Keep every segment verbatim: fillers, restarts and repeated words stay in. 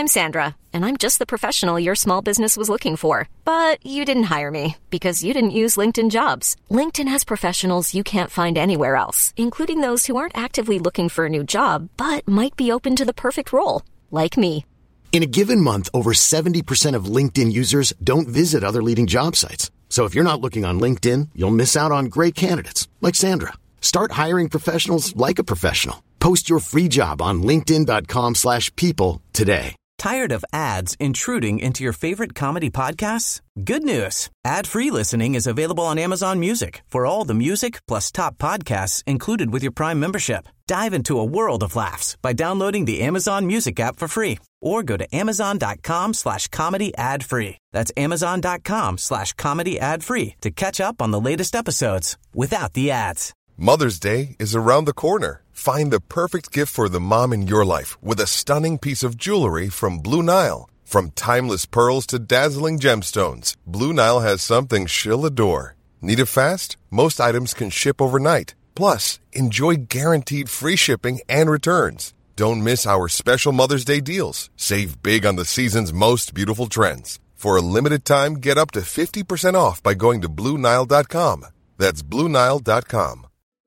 I'm Sandra, and I'm just the professional your small business was looking for. But you didn't hire me because you didn't use LinkedIn Jobs. LinkedIn has professionals you can't find anywhere else, including those who aren't actively looking for a new job, but might be open to the perfect role, like me. In a given month, over seventy percent of LinkedIn users don't visit other leading job sites. So if you're not looking on LinkedIn, you'll miss out on great candidates like Sandra. Start hiring professionals like a professional. Post your free job on linkedin dot com slash people today. Tired of ads intruding into your favorite comedy podcasts? Good news. Ad-free listening is available on Amazon Music for all the music plus top podcasts included with your Prime membership. Dive into a world of laughs by downloading the Amazon Music app for free or go to amazon.com slash comedy ad free. That's amazon.com slash comedy ad free to catch up on the latest episodes without the ads. Mother's Day is around the corner. Find the perfect gift for the mom in your life with a stunning piece of jewelry from Blue Nile. From timeless pearls to dazzling gemstones, Blue Nile has something she'll adore. Need it fast? Most items can ship overnight. Plus, enjoy guaranteed free shipping and returns. Don't miss our special Mother's Day deals. Save big on the season's most beautiful trends. For a limited time, get up to fifty percent off by going to blue nile dot com. That's blue nile dot com.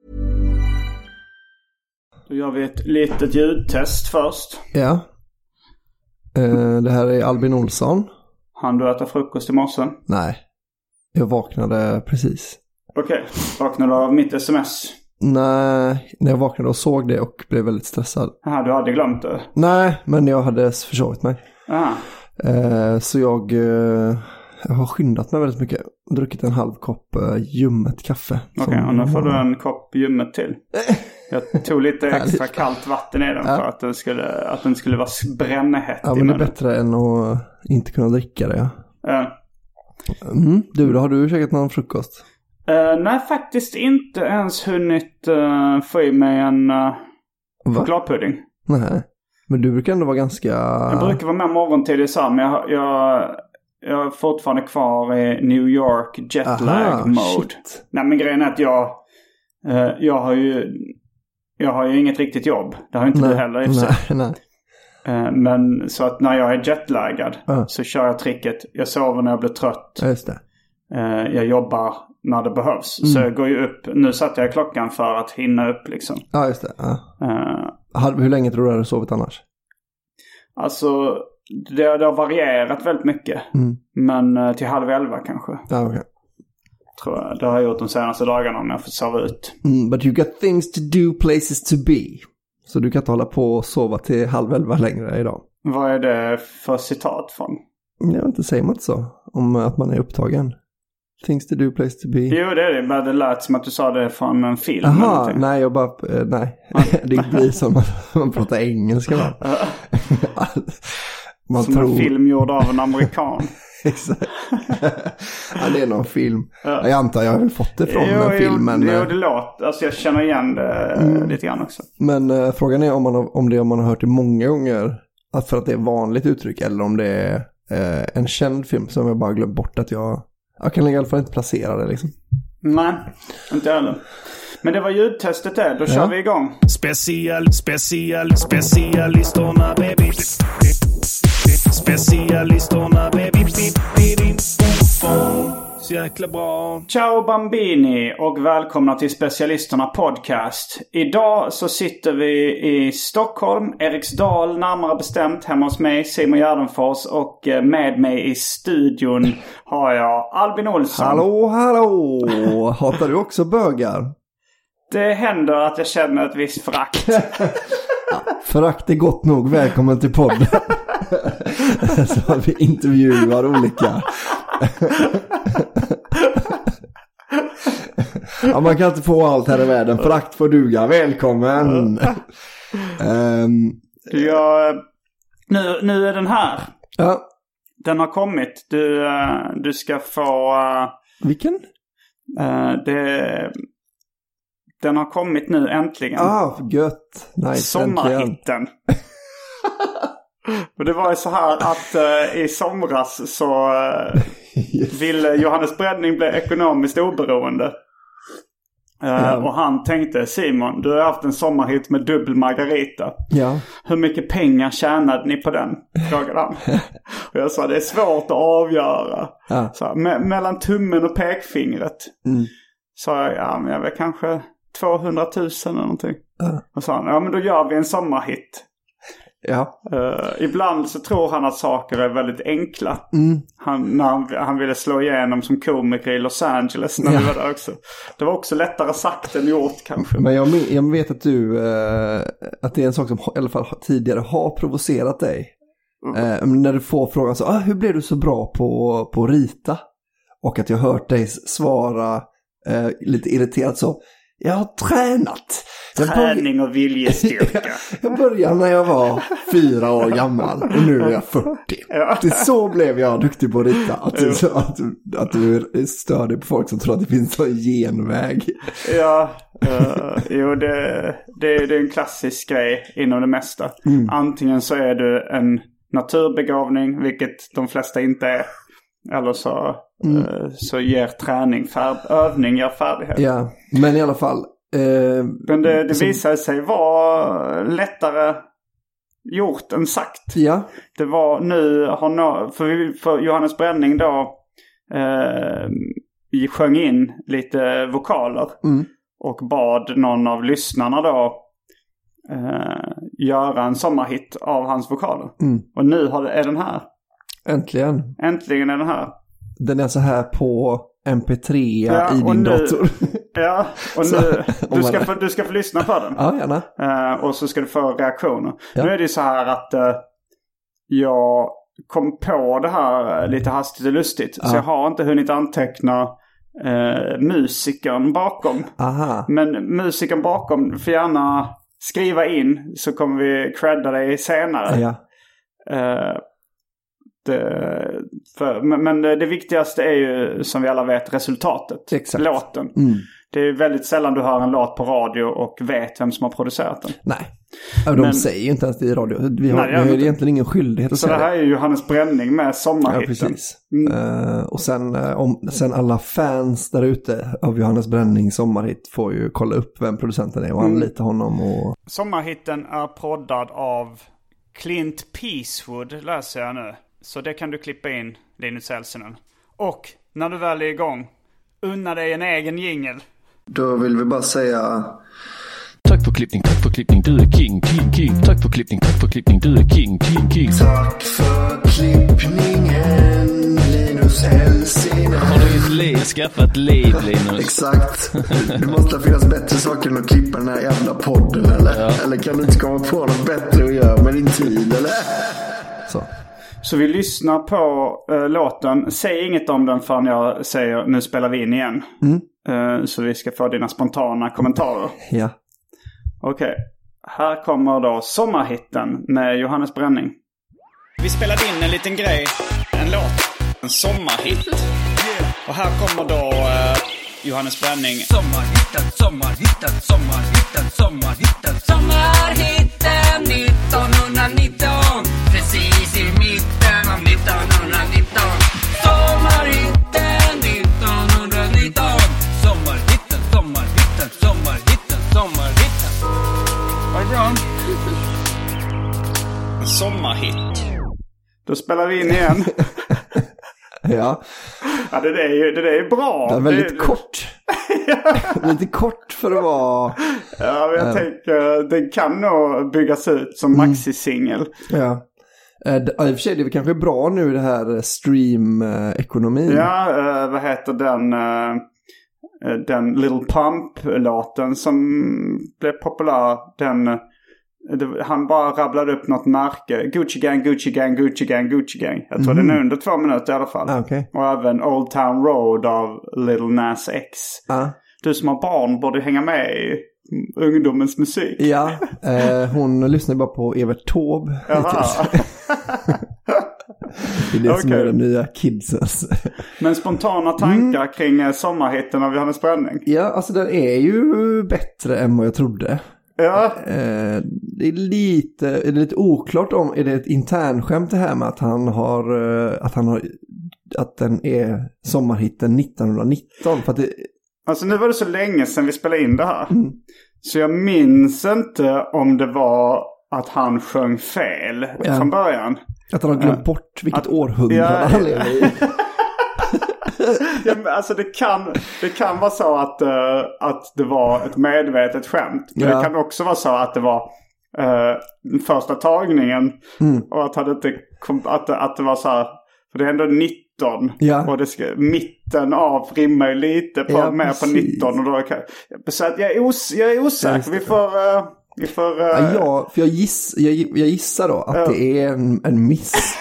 Då gör vi ett litet ljudtest först. Ja. Uh, det här är Albin Olsson. Han du äta frukost i morse? Nej. Jag vaknade precis. Okej. Okay. Vaknade du av mitt sms? Nej. När jag vaknade och såg det och blev väldigt stressad. Jaha, du hade glömt det? Nej, men jag hade försovit mig. Aha. Uh, så jag, uh, jag har skyndat mig väldigt mycket. Druckit en halv kopp uh, ljummet kaffe. Okej, okay, och nu får du en kopp ljummet till. Jag tog lite extra kallt vatten i den ja. för att den skulle, att den skulle vara brännhett. Ja, men det är bättre än att inte kunna dricka det. Ja. Ja. Mm. Du, då har du käkat någon frukost? Uh, nej, faktiskt inte ens hunnit uh, få i mig en uh, chokladpudding. Nej, men du brukar ändå vara ganska... Jag brukar vara med morgontid så, men jag, jag, jag är fortfarande kvar i New York jetlag mode. Shit. Nej, men grejen är att jag, uh, jag har ju... Jag har ju inget riktigt jobb. Det har inte nej, du heller i och för sig. Nej, nej. Men så att när jag är jetlaggad uh. så kör jag tricket. Jag sover när jag blir trött. Ja, just det. Jag jobbar när det behövs. Mm. Så jag går ju upp. Nu satte jag klockan för att hinna upp liksom. Ja, just det. Uh. Uh, Hur länge tror du du har sovit annars? Alltså, det, det har varierat väldigt mycket. Mm. Men till halv elva kanske. Ja, okej. Okay. Tror jag. Det har jag gjort de senaste dagarna när jag får sova ut. Mm, but you got things to do, places to be. Så du kan inte hålla på och sova till halv elva längre idag. Vad är det för citat från? Jag vet inte, säger man inte så? Om att man är upptagen. Things to do, place to be. Jo, det är det. Men det lät som att du sa det från en film. Aha, nej, jag bara... Eh, nej. Det blir som att man pratar engelska. Man, man som tror... en film gjord av en amerikan. Exakt. Ja, det är någon film. Ja. Jag antar jag har väl fått det från jo, en film. Jo, men, jo, det låter. Alltså jag känner igen det mm. lite grann också. Men uh, frågan är om, man har, om det om man har hört det många gånger. Att för att det är vanligt uttryck. Eller om det är uh, en känd film som jag bara glömt bort att jag... Jag kan i alla fall inte placera det liksom. Nej, inte heller. Men det var ljudtestet där. Då ja. kör vi igång. Special, special, specialistorna baby. Specialistorna baby. Så jäkla bra. Ciao Bambini och välkomna till Specialisterna podcast. Idag så sitter vi i Stockholm, Eriksdal närmare bestämt, hemma hos mig, Simon Gärdenfors, och med mig i studion har jag Albin Olsson. Hallå, hallå! Hatar du också bögar? Det händer att jag känner ett visst förakt. Ja, förakt är gott nog. Välkommen till podden. Så har vi intervjuar olika. Ja, man kan inte få allt här i världen. Förakt får duga. Välkommen. um, ja, nu, nu är den här. Ja. Den har kommit. Du, uh, du ska få... Uh, Vilken? Uh, det... Den har kommit nu äntligen. Ah, gött. Nice. Sommarhitten. Och det var ju så här att uh, i somras så uh, yes. ville Johannes Bränning bli ekonomiskt oberoende. Uh, och han tänkte, Simon, du har haft en sommarhit med dubbel margarita. Ja. Hur mycket pengar tjänade ni på den? Frågade han. Och jag sa, det är svårt att avgöra. Ja. Så, me- mellan tummen och pekfingret. Mm. Så jag, ja men jag vet kanske tvåhundratusen eller någonting. Ja. Och sa han, ja men då gör vi en sommarhit. Ja. Uh, ibland så tror han att saker är väldigt enkla. Mm. Han, när han, han ville slå igenom som komiker i Los Angeles när Ja. vi var där också. Det var också lättare sagt än gjort kanske. Men jag, jag vet att du, eh, att det är en sak som i alla fall tidigare har provocerat dig. Mm. Eh, när du får frågan så, ah, hur blev du så bra på, på rita? Och att jag har hört dig svara eh, lite irriterat så, jag har tränat. Jag Träning och viljestyrka. Jag började när jag var fyra år gammal och nu är jag fyrtio. Ja. Det så blev jag duktig på att rita. Att du, att, att, att du stör dig på folk som tror att det finns en genväg. Ja, uh, jo det, det, det är en klassisk grej inom det mesta. Mm. Antingen så är du en naturbegåvning, vilket de flesta inte är. Eller så, mm. uh, så ger träning, färd, övning ger färdighet. Ja, men i alla fall. Eh, men det, det som... visade sig vara lättare gjort än sagt. Ja. Det var nu, har no, för, för Johannes Bränning då eh, sjöng in lite vokaler. Mm. Och bad någon av lyssnarna då eh, göra en sommarhit av hans vokaler. Mm. Och nu har det, är den här. Äntligen. Äntligen är den här. Den är så här på M P tre ja, i din nu, dator. Ja, och så, nu, du, ska få, du ska få lyssna på den. Ja, gärna. Eh, och så ska du få reaktioner. Ja. Nu är det så här att eh, jag kom på det här lite hastigt och lustigt. Ja. Så jag har inte hunnit anteckna eh, musikern bakom. Aha. Men musikern bakom får gärna skriva in så kommer vi credda dig senare. Ja. Eh, det, för, men, men det, det viktigaste är ju som vi alla vet resultatet. Exakt. Låten. Mm. Det är väldigt sällan du hör en låt på radio och vet vem som har producerat den. Nej. De men, säger ju inte ens det i radio. Vi har, nej, vi har ju egentligen ingen skyldighet att så säga det. Så det här är ju Johannes Bränning med sommarhitten. Ja, precis. Mm. Uh, och sen, uh, om, sen alla fans där ute av Johannes Bränning sommarhit får ju kolla upp vem producenten är och mm. anlita honom. Och... Sommarhitten är poddad av Clint Peacewood, läser jag nu. Så det kan du klippa in, Linus Elsinen. Och när du väl är igång, unna dig en egen jingle. Då vill vi bara säga... Tack för klippning, tack för klippning, du är king, king, king. Tack för klippning, tack för klippning, du är king, king, king. Tack för klippningen, Linus Elsinen. Har du ett liv, skaffat liv, Linus? Exakt. Det måste finnas bättre saker än att klippa den här jävla podden, eller? Ja. Eller kan du inte komma på något bättre att göra med din tid, eller? Så. Så vi lyssnar på uh, låten. Säg inget om den förrän jag säger nu spelar vi in igen. Mm. Uh, så vi ska få dina spontana kommentarer. Ja. Okej. Okay. Här kommer då sommarhitten med Johannes Bränning. Vi spelade in en liten grej. En låt. En sommarhit. Yeah. Och här kommer då uh, Johannes Bränning. Sommarhitten, sommarhitten, sommarhitten, sommarhitten. Sommarhitten nittonhundranitton. Precis i mitten av nittonhundranitton. Sommarhitten nittonhundranitton. Sommarhitten, sommarhitten, sommarhitten, sommarhitten. Vad är bra? En sommarhit. Då spelar vi in igen. Ja. Ja, det där är ju det där är bra. Det är väldigt det, kort. Lite kort för att vara... Ja, men jag äh... tänker det kan nog byggas ut som mm. maxi-singel. Ja. Äh, I och för sig det är kanske bra nu det här stream-ekonomin. Ja, äh, vad heter den... Äh, den Little Pump-låten som blev populär. Den... Det, han bara rabblade upp något märke. Gucci Gang, Gucci Gang, Gucci Gang, Gucci Gang. Jag tror mm. den är under två minuter i alla fall. Ah, okay. Och även Old Town Road av Little Nas X. Ah. Du som har barn borde hänga med i ungdomens musik. Ja, eh, hon lyssnar bara på Evert Taube. Det är det okay. som är den nya kidsens. Men spontana tankar mm. kring sommarhitten av Johannes Bränning? Ja, alltså den är ju bättre än vad jag trodde. Ja. Eh, det är lite, är det lite oklart om är det ett internskämt det här med att han har att han har att den är sommarhitten nittonhundranitton för att det, Alltså nu var det så länge sedan vi spelade in det här. Mm. Så jag minns inte om det var att han sjöng fel ja. från början. Att han har glömt bort vilket att, århundrade ja, han lever i. ja, alltså det kan, det kan vara så att, uh, att det var ett medvetet skämt. Men ja. det kan också vara så att det var uh, den första tagningen. Mm. Och att, inte kom, att, att det var så här, för det är ändå nitton. Ja. Och det ska, mitten av rimmar ju lite på, ja, med på nitton. Och då kan, så att jag är, os, jag är osäker. Vi får... Uh, vi får uh, ja, ja, för jag, giss, jag, jag gissar då att uh. det är en, en miss.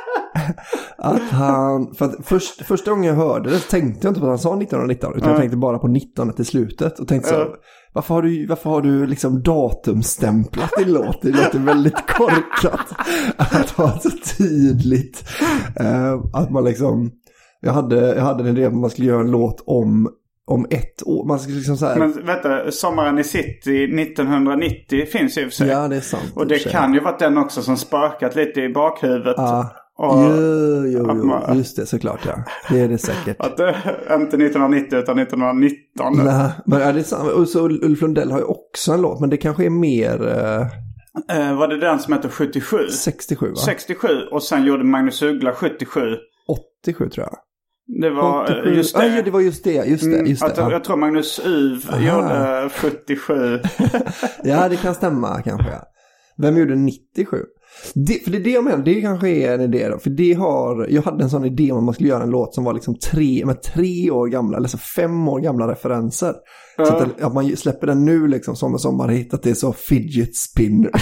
Att han, för att först, första gången jag hörde det tänkte jag inte på att han sa nittonhundranitton utan mm. jag tänkte bara på nitton till slutet och tänkte så, mm. varför har du, varför har du liksom datumstämplat din låt? Det låter väldigt korkat att ha så tydligt uh, att man liksom, jag hade, jag hade en idé om man skulle göra en låt om om ett år. Man skulle liksom så här... Men vet du, Sommaren i City nittonhundranittio finns ju för sig. Ja, det är sant. Och det kan ju vara den också som sparkat lite i bakhuvudet. Ah. Och jo, jo, jo. Man... just det, såklart, ja. Det är det säkert. Att det inte nittonhundranittio utan nittonhundranitton. Nej, men är det sant? Och så Ulf Lundell har ju också en låt, men det kanske är mer... Uh... Uh, var det den som heter sjuttiosju? sextiosju, va? sextiosju, och sen gjorde Magnus Uggla sjuttiosju. åttiosju, tror jag. Det var åttiosju. Just det. Ja, det var just det, just det, just det. Jag, jag tror Magnus Uv gjorde sjuttiosju. Ja, det kan stämma kanske. Vem gjorde nittiosju? Det, för det är det jag menar, det kanske är en idé då. För det har, jag hade en sån idé om man skulle göra en låt som var liksom tre, med tre år gamla, eller så fem år gamla referenser. Uh. Så att, det, att man släpper den nu liksom som en sommarhit, att det är så fidget spinner.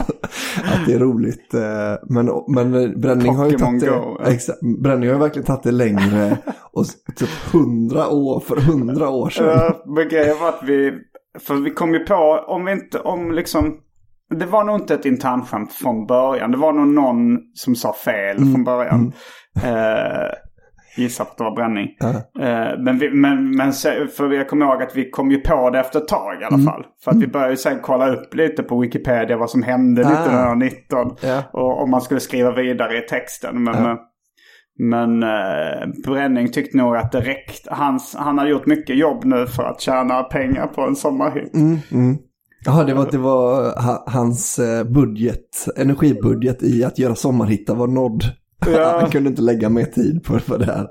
Att det är roligt. Men, men Bränning har ju tagit det, Go, ja. exakt, Bränning har ju verkligen tagit det längre. Och typ hundra år, för hundra år sedan. Uh, men grejen var att vi, för vi kom ju på, om vi inte, om liksom, det var nog inte ett internskämt från början. Det var nog någon som sa fel mm. från början. Mm. Uh, gissar på att det var Bränning. Uh. Uh, men, vi, men, men för jag kommer ihåg att vi kom ju på det efter ett tag i alla mm. fall. För att vi började sen kolla upp lite på Wikipedia vad som hände uh. nittonhundranitton. Uh. Och om man skulle skriva vidare i texten. Men, uh. men uh, Bränning tyckte nog att det räckte. Hans, han har gjort mycket jobb nu för att tjäna pengar på en sommarhit. Mm. Mm. Ja, det var, det var hans budget, energibudget i att göra sommarhittar var nådd. Ja. Han kunde inte lägga mer tid på, på det här.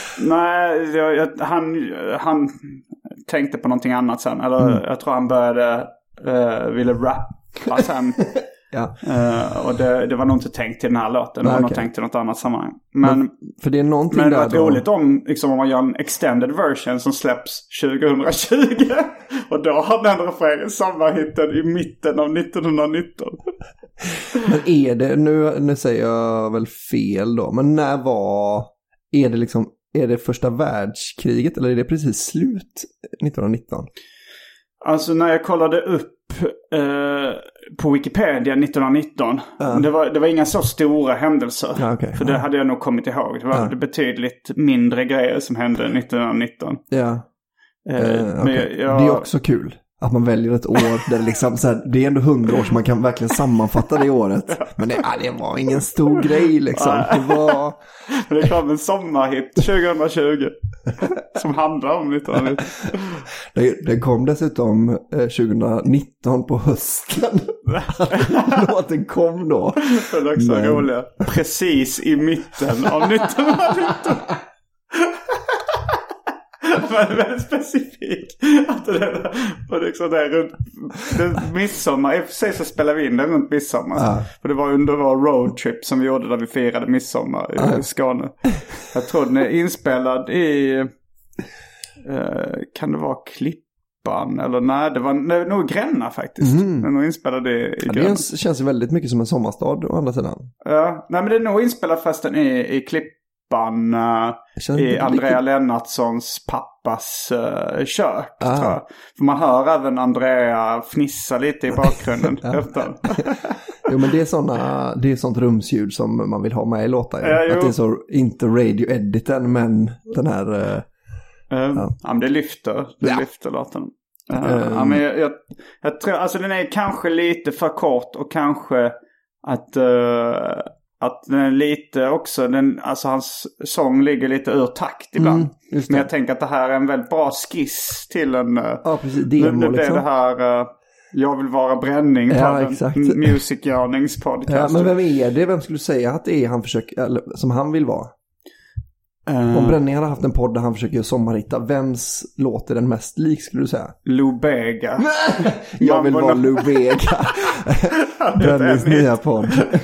Nej, jag, han, han tänkte på någonting annat sen. Eller mm. jag tror han började, uh, ville rappa sen. Ja. Uh, och det, det var nog inte tänkt till den här låten. Det var okay. nog tänkt till något annat sammanhang. Men, men, för det är någonting men det var där roligt då... om, liksom, om man gör en extended version som släpps tjugohundratjugo. Och då har den refrängen sommarhitten i mitten av nittonhundranitton. Men är det, nu, nu säger jag väl fel då, men när var, är det liksom, är det första världskriget eller är det precis slut nittonhundranitton? Alltså när jag kollade upp eh, på Wikipedia nittonhundranitton, uh. det, var, det var inga så stora händelser. Ja, okay. För det uh. hade jag nog kommit ihåg. Det var uh. betydligt mindre grejer som hände nittonhundranitton. Ja, eh, uh, okay. jag, jag... det är också kul. Att man väljer ett år där det liksom så här, det är ändå hundra år så man kan verkligen sammanfatta det året. Men det, ja, det var ingen stor grej liksom. Det var... Men det kom en sommarhit tjugohundratjugo som handlar om nittonhundranitton. Det, det kom dessutom eh, tjugohundranitton på hösten. Låten kom då. Det är också Men... roligt. Precis i mitten av nittonhundranitton. Men väldigt specifik att det var liksom där runt midsommar. I och för sig så spelade vi in det runt midsommar. Ja. För det var under vår roadtrip som vi gjorde där vi firade midsommar i ja. Skåne. Jag tror den är inspelad i eh, kan det vara Klippan eller nej, det var nej, nog Gränna faktiskt. Mm. Den är nog inspelad i, i ja, Gränna. Det känns ju väldigt mycket som en sommarstad å andra sidan. Ja, nej men det är nog inspelad fast den är i Klippan. Uh, i Andrea Lennartssons pappas uh, kök ah. tror jag. För man hör även Andrea fnissa lite i bakgrunden. Jo men det är såna, det är sånt rumsljud som man vill ha med i låtar. Ja. Att det är så, inte radio-editen men den här uh, uh, ja. ja men det lyfter det ja. lyfter låten. Uh, um. ja, men jag, jag, jag tror, alltså den är kanske lite för kort och kanske att uh, att den är lite också, den, alltså hans sång ligger lite ur takt ibland. Mm, men jag tänker att det här är en väldigt bra skiss till en... Ja, precis. Demo, nu, nu liksom. det här... Uh, jag vill vara bränning på ja, en exakt. musikgörningspodcast. Ja, men vem är det? Vem skulle du säga att det är han försöker, eller, som han vill vara? Uh, Om Bränning hade haft en podd där han försöker sommarhitta, vems låter den mest lik skulle du säga? Lou Bega. Jag vill vara Lou Bega. Brännings nya podd.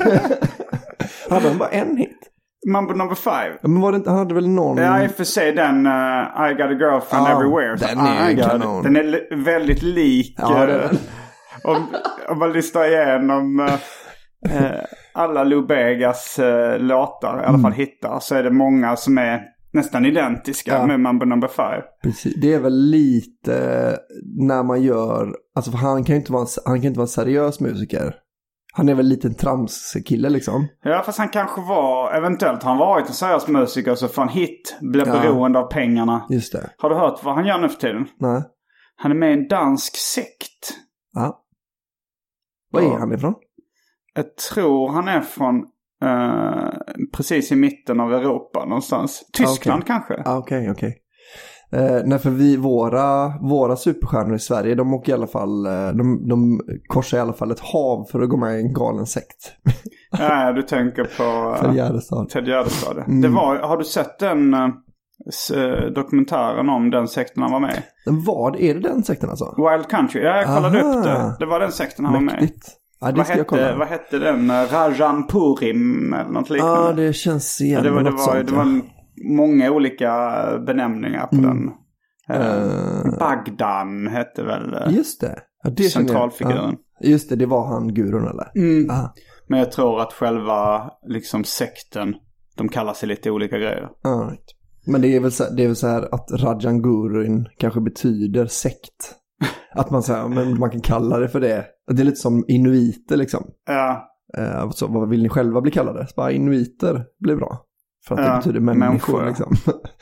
Hade han bara en hit? Mambo number five. Men var det inte, han hade väl någon... Ja, i och för sig den uh, I got a girlfriend ah, everywhere. Den är ju kanon. Den är li- väldigt lik. Ja, det är den. om, om man lyssnar igenom uh, uh, alla Lou Begas uh, låtar, i alla fall hittar, så är det många som är nästan identiska ja. med Mambo number five. Precis. Det är väl lite när man gör... Alltså för han kan ju inte vara, han kan inte vara en seriös musiker. Han är väl lite en tramskille liksom. Ja, fast han kanske var, eventuellt har han varit en seriös musiker så får en hit blir ja. beroende av pengarna. Just det. Har du hört vad han gör nu för tiden? Nej. Han är med i en dansk sekt. Ja. Var är han ifrån? Jag tror han är från uh, precis i mitten av Europa någonstans. Tyskland ah, okay. kanske. Ah, okej, okay, okej. Okay. Eh, nej, för vi, våra, våra superstjärnor i Sverige, de åker i alla fall, de, de korsar i alla fall ett hav för att gå med i en galen sekt. Ja, du tänker på Ted Gärdestad. Ted Gärdestad. Mm. Det var, har du sett den uh, dokumentären om den sekten han var med? Den vad? Är det den sekten alltså? Wild Country, ja, jag kollade Aha. upp det. Det var den sekten han Mäktigt. var med i. Ja, det vad, ska jag kolla. hette, vad hette den? Rajan Purim eller något liknande? Ja, det känns igen. Ja, det var, det något var, sånt, det var en, många olika benämningar på mm. den. Uh, Bagdan hette väl just det. Ja, det centralfiguren. Ja, just det, det var han gurun eller? Mm. Men jag tror att själva liksom sekten, de kallar sig lite olika grejer. All right. Men det är väl så, det är väl så här att Rajan Gurun kanske betyder sekt. Att man säger, men man kan kalla det för det. Det är lite som inuiter liksom. Ja. Uh, så vad vill ni själva bli kallade? Så bara inuiter blir bra. För att ja, det betyder människor, människor. liksom.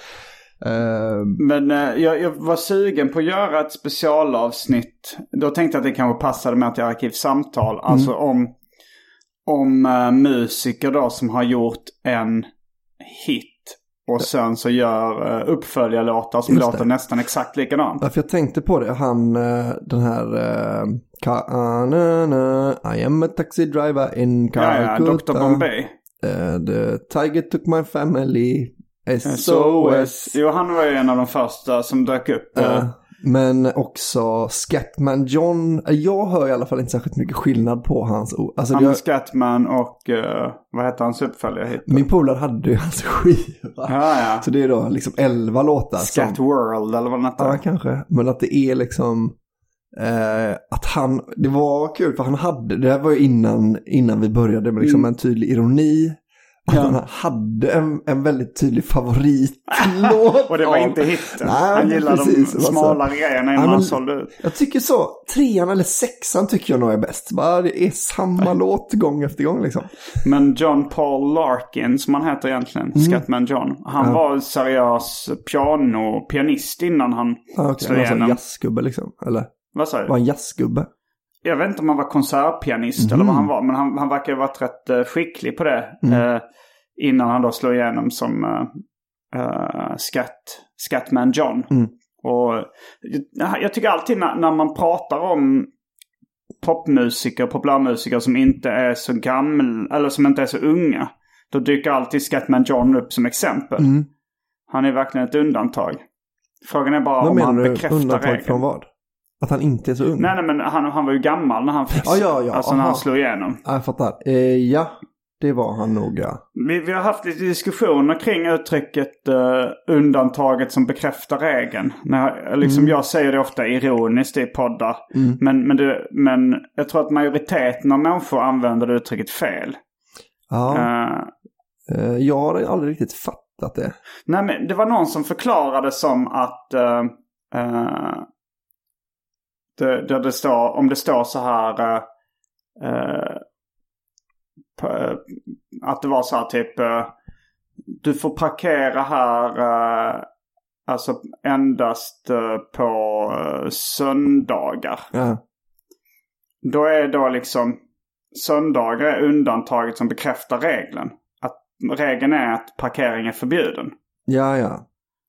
Uh, Men uh, jag, jag var sugen på att göra ett specialavsnitt. Då tänkte jag att det kanske passade med till Arkivsamtal. Mm. Alltså om, om uh, musiker då som har gjort en hit. Och sen så gör uh, uppföljarlåtar som låter nästan exakt likadant. Ja, för jag tänkte på det. Han, uh, den här... Uh, Ka- I am a taxi driver in Calcutta. Ja, ja, doktor Bombay. Uh, the tiger took my family... S O S. Jo, han var ju en av de första som dök upp. Uh, men också Scatman John. Jag hör i alla fall inte särskilt mycket skillnad på hans ord. Alltså, han jag... Scatman och uh, vad heter hans uppföljare hit? Min polare hade ju hans skiva. Ja, ja. Så det är då liksom elva låtar. Scat som... World eller vad det heter. Ja, kanske. Men att det är liksom... Uh, att han... Det var kul för han hade... Det här var ju innan, innan vi började med liksom mm. en tydlig ironi. Att ja. han hade en, en väldigt tydlig favoritlåt. Och det var inte hitten. Nej, han gillade precis, de smala alltså, grejerna innan han sålde ut. Jag tycker så. Trean eller sexan tycker jag nog är bäst. Bara det är samma låt gång efter gång liksom. Men John Paul Larkin som han heter egentligen. Mm. Scatman John. Han ja. var seriös piano, pianist innan han ah, okay. slog igenom. Han var en jazzgubbe liksom. Eller? Vad sa du? Var en jazzgubbe? Jag vet inte om han var konsertpianist mm. eller vad han var. Men han, han verkar ha varit rätt uh, skicklig på det. Mm. Uh, innan han då slog igenom som uh, uh, Scat, Scatman John. Mm. Och uh, jag tycker alltid när, när man pratar om popmusiker, populärmusiker som inte är så gamla eller som inte är så unga. Då dyker alltid Scatman John upp som exempel. Mm. Han är verkligen ett undantag. Frågan är bara vad om han bekräftar undantag regeln. Från vad? Att han inte är så ung? Nej, nej men han, han var ju gammal när han fick ah, ja, ja, alltså aha. när han slog igenom. Ja, jag fattar. Eh, ja, det var han nog, ja. Vi, vi har haft lite diskussioner kring uttrycket uh, undantaget som bekräftar regeln. När, liksom, mm. Jag säger det ofta ironiskt i poddar. Mm. Men, men, det, men jag tror att majoriteten av människor använder det uttrycket fel. Ja. Uh, uh, jag har aldrig riktigt fattat det. Nej, men det var någon som förklarade som att... Uh, uh, Det, där det står, om det står så här uh, på, uh, att det var så här typ uh, du får parkera här uh, alltså endast uh, på uh, söndagar. Ja. Då är då liksom söndagar är undantaget som bekräftar regeln. Att regeln är att parkering är förbjuden. Ja, ja.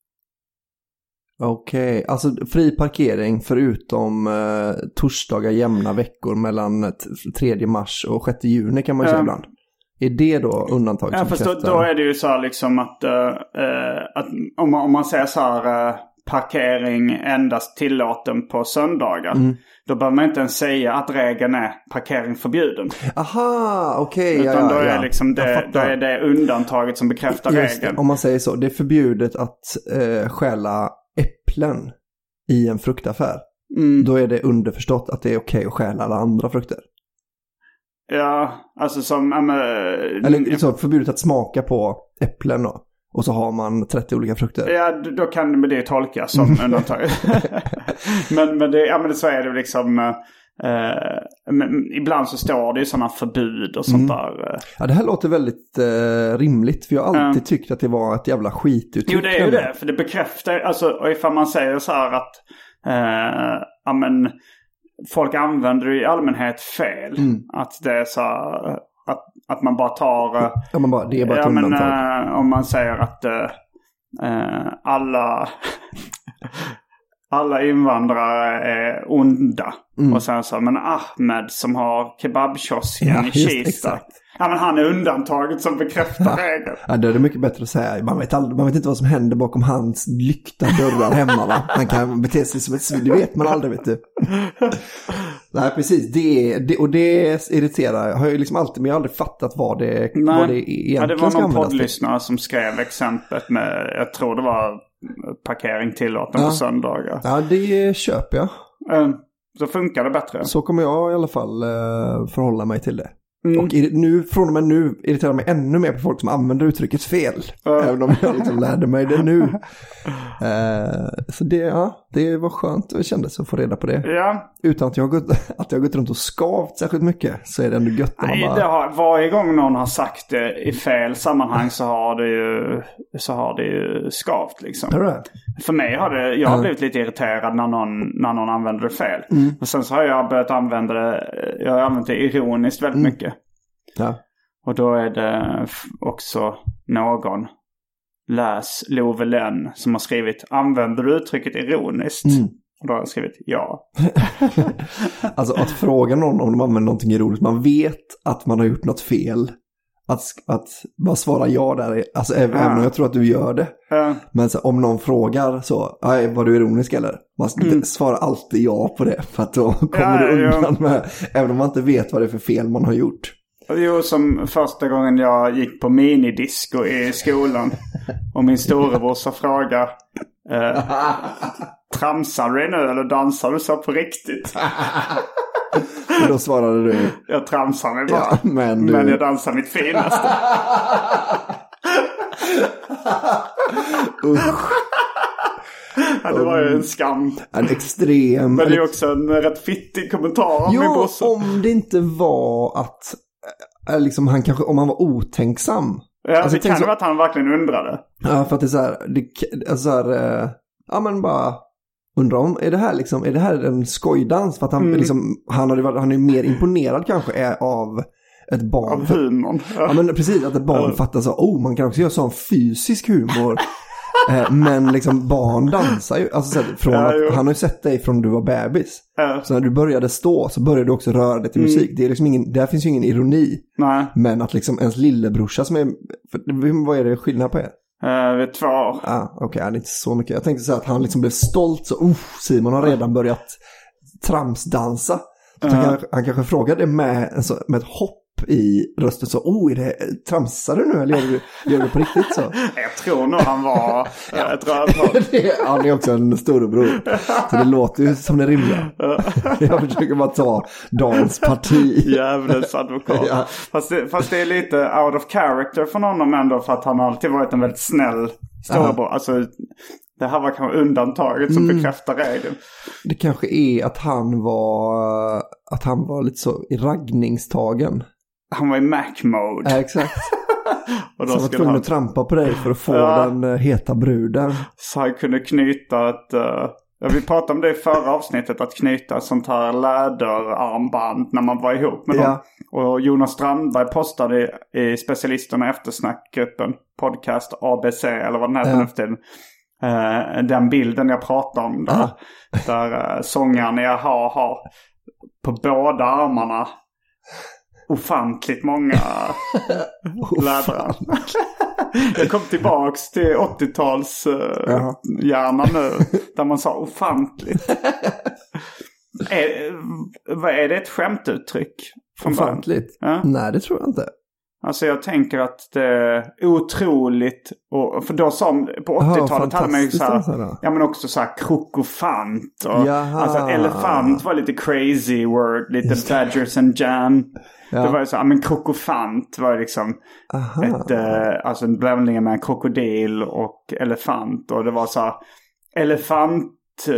Okej, okay. Alltså fri parkering förutom eh, torsdagar jämna veckor mellan tredje mars och sjätte juni kan man ju säga um, ibland. Är det då undantaget? Ja, fast då, då är det ju så här liksom att, uh, uh, att om, man, om man säger så här uh, parkering endast tillåten på söndagar. Mm. Då behöver man inte ens säga att regeln är parkering förbjuden. Aha, okej. Okay, Utan ja, då, är ja, liksom det, då är det undantaget som bekräftar regeln. Om man säger så, det är förbjudet att uh, stjäla äpplen i en fruktaffär. Mm. Då är det underförstått att det är okej att stjäla alla andra frukter. Ja, alltså som... Äm, Eller så förbjudet att smaka på äpplen då. Och så har man trettio olika frukter. Ja, då kan det tolkas som undantag. men, men, det, ja, men det så är det liksom... Uh, men ibland så står det ju sådana förbud och sånt mm. där. Ja, det här låter väldigt uh, rimligt. För jag har alltid uh. tyckt att det var ett jävla skituttryck. Jo, det är ju det. För det bekräftar... Alltså, och ifall man säger så här att... Uh, ja, men... Folk använder det i allmänhet fel. Mm. Att det är så att, att man bara tar... Ja, man bara, det är bara ett ja, undantag. Men, äh, om man säger att äh, alla, alla invandrare är onda. Mm. Och sen så, men Ahmed som har kebabkiosken ja, i Kista. Ja, men han är undantaget som bekräftar regeln. Ja, det är mycket bättre att säga. Man vet, aldrig, man vet inte vad som händer bakom hans lyckta dörrar hemma, va? Han kan bete sig som ett svin. Det vet man aldrig, vet du. Nej, precis. Det, det, och det irriterar. Jag har ju liksom alltid, men jag har aldrig fattat vad det, Nej. vad det egentligen ja, det var ska någon användas poddlyssnare som skrev exemplet med, jag tror det var parkering tillåten ja. på söndagar. Ja, det köper jag. Mm. Så funkar det bättre. Så kommer jag i alla fall uh, förhålla mig till det. Mm. Och nu, från och med nu irriterar jag mig ännu mer på folk som använder uttrycket fel. Uh. Även om jag liksom lärde mig det nu. uh, så det, ja, det var skönt och jag kände så att få reda på det. Ja. Utan att jag har gått, att jag har gått runt och skavt särskilt mycket så är det ändå gött. Nej, bara... det har, varje gång någon har sagt det i fel sammanhang så har det ju, så har det ju skavt liksom. Är det? För mig har det, jag har blivit lite irriterad när någon, när någon använder det fel. Mm. Och sen så har jag börjat använda det, jag har använt det ironiskt väldigt mm. mycket. Ja. Och då är det också någon, läs Love Lenn, som har skrivit, använder du uttrycket ironiskt? Mm. Och då har jag skrivit ja. Alltså att fråga någon om de använder någonting ironiskt, man vet att man har gjort något fel. Att, att bara svara ja där, alltså även, ja. även om jag tror att du gör det. Ja. Men så, om någon frågar så, var du ironisk eller? Man mm. svarar alltid ja på det, för att då kommer ja, du undan ja. med, även om man inte vet vad det är för fel man har gjort. Jo, som första gången jag gick på minidisco i skolan och min storebrorsa frågar eh, tramsar du nu eller dansar du så på riktigt? Och då svarade du jag tramsar mig bara, ja, men, du... men jag dansar mitt finaste. Usch. Ja, det var ju en skam. En extrem... Men det är också en rätt fittig kommentar om jo, min brorsa. Om det inte var att liksom, han kanske, om han var otänksam. Ja, alltså, det kan ju vara att han verkligen undrade. Ja, för att det är så här, det, alltså så här, ja men bara undrar om, är det här liksom, är det här en skojdans? För att han, mm. liksom, han, hade varit, han är mer imponerad kanske är av ett barn. Av humorn. Ja. ja, men precis, att ett barn ja. fattar så, oh, man kan också göra sån fysisk humor. eh, men liksom barn dansar ju, alltså så här, från ja, att, han har ju sett dig från du var bebis. Ja. Så när du började stå så började du också röra dig till musik. Mm. Det är liksom ingen, där finns ju ingen ironi. Nej. Men att liksom ens lillebrorsa som är, för, vad är det skillnad på er? Uh, vi är två år. Ah, okej, okay, det är inte så mycket. Jag tänkte så att han liksom blev stolt så, uh, Simon har redan börjat tramsdansa. Så uh. han, han kanske frågade med, alltså, med ett hopp i rösten så, oh, är det, tramsar du nu eller gör du, gör du på riktigt så? Jag tror nog han var ja. ett rövhåll. Han är också en storebror. Så det låter ju som det rimliga. Jag försöker bara ta Dans parti. Djävulens advokat. Ja. Fast, det, fast det är lite out of character från honom ändå, för att han alltid varit en väldigt snäll storebror. Alltså, det här var kanske undantaget som mm. bekräftar regeln. Det kanske är att han var att han var lite så i raggningstagen. Han var i Mac-mode. Ja, exakt. Och då så han var tvungen han... att trampa på dig för att få ja. den uh, heta bruden. Så han kunde knyta ett, uh, Ja, vi pratade om det i förra avsnittet, att knyta sånt här läderarmband när man var ihop med Ja. dem. Och Jonas Strandberg postade i, i specialisterna eftersnackgruppen podcast A B C eller vad den heter Ja. nu för tiden. Uh, den bilden jag pratar om där, Ja. där uh, sångaren i A-ha har på båda armarna ofantligt många lädrar. Jag kom tillbaks till åttio-tals uh, Ja. hjärna nu där man sa ofantligt. är, vad är det ett skämtuttryck? från början? Ofantligt? Ja. Nej, det tror jag inte. Alltså jag tänker att det är otroligt. Och, för då som på åttiotalet hade man ju så här, ja men också så här krokofant. Och, alltså elefant var lite crazy word, lite Badgers and Jan. Ja. Det var ju så, ja men krokofant var liksom ett, eh, alltså en blandning med en krokodil och elefant. Och det var så här, elefant,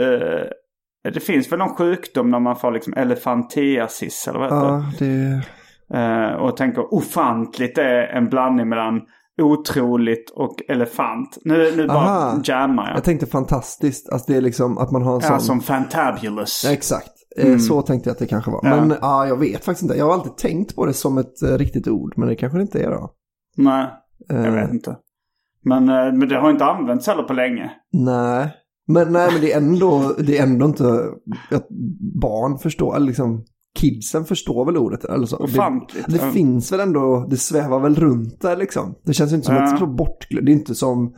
eh, det finns väl någon sjukdom när man får liksom elefantiasis eller vad heter ja, det? Uh, och tänker ofantligt är en blandning mellan otroligt och elefant. Nu, nu bara jammar jag. Jag tänkte fantastiskt. Alltså det är liksom att man har en sån... Ja, som fantabulous. Ja, exakt. Mm. Så tänkte jag att det kanske var. Ja. Men ja, jag vet faktiskt inte. Jag har alltid tänkt på det som ett uh, riktigt ord. Men det kanske det inte är då. Nej, uh. jag vet inte. Men, uh, men det har inte använts heller på länge. Nej. Men, nej, men det är ändå, det är ändå inte att barn förstår, eller liksom... Kidsen förstår väl ordet eller så. Ofantligt. Det, det ja. finns väl ändå, det svävar väl runt där liksom. Det känns ju inte som ja. ett så bortglömt. Det är inte som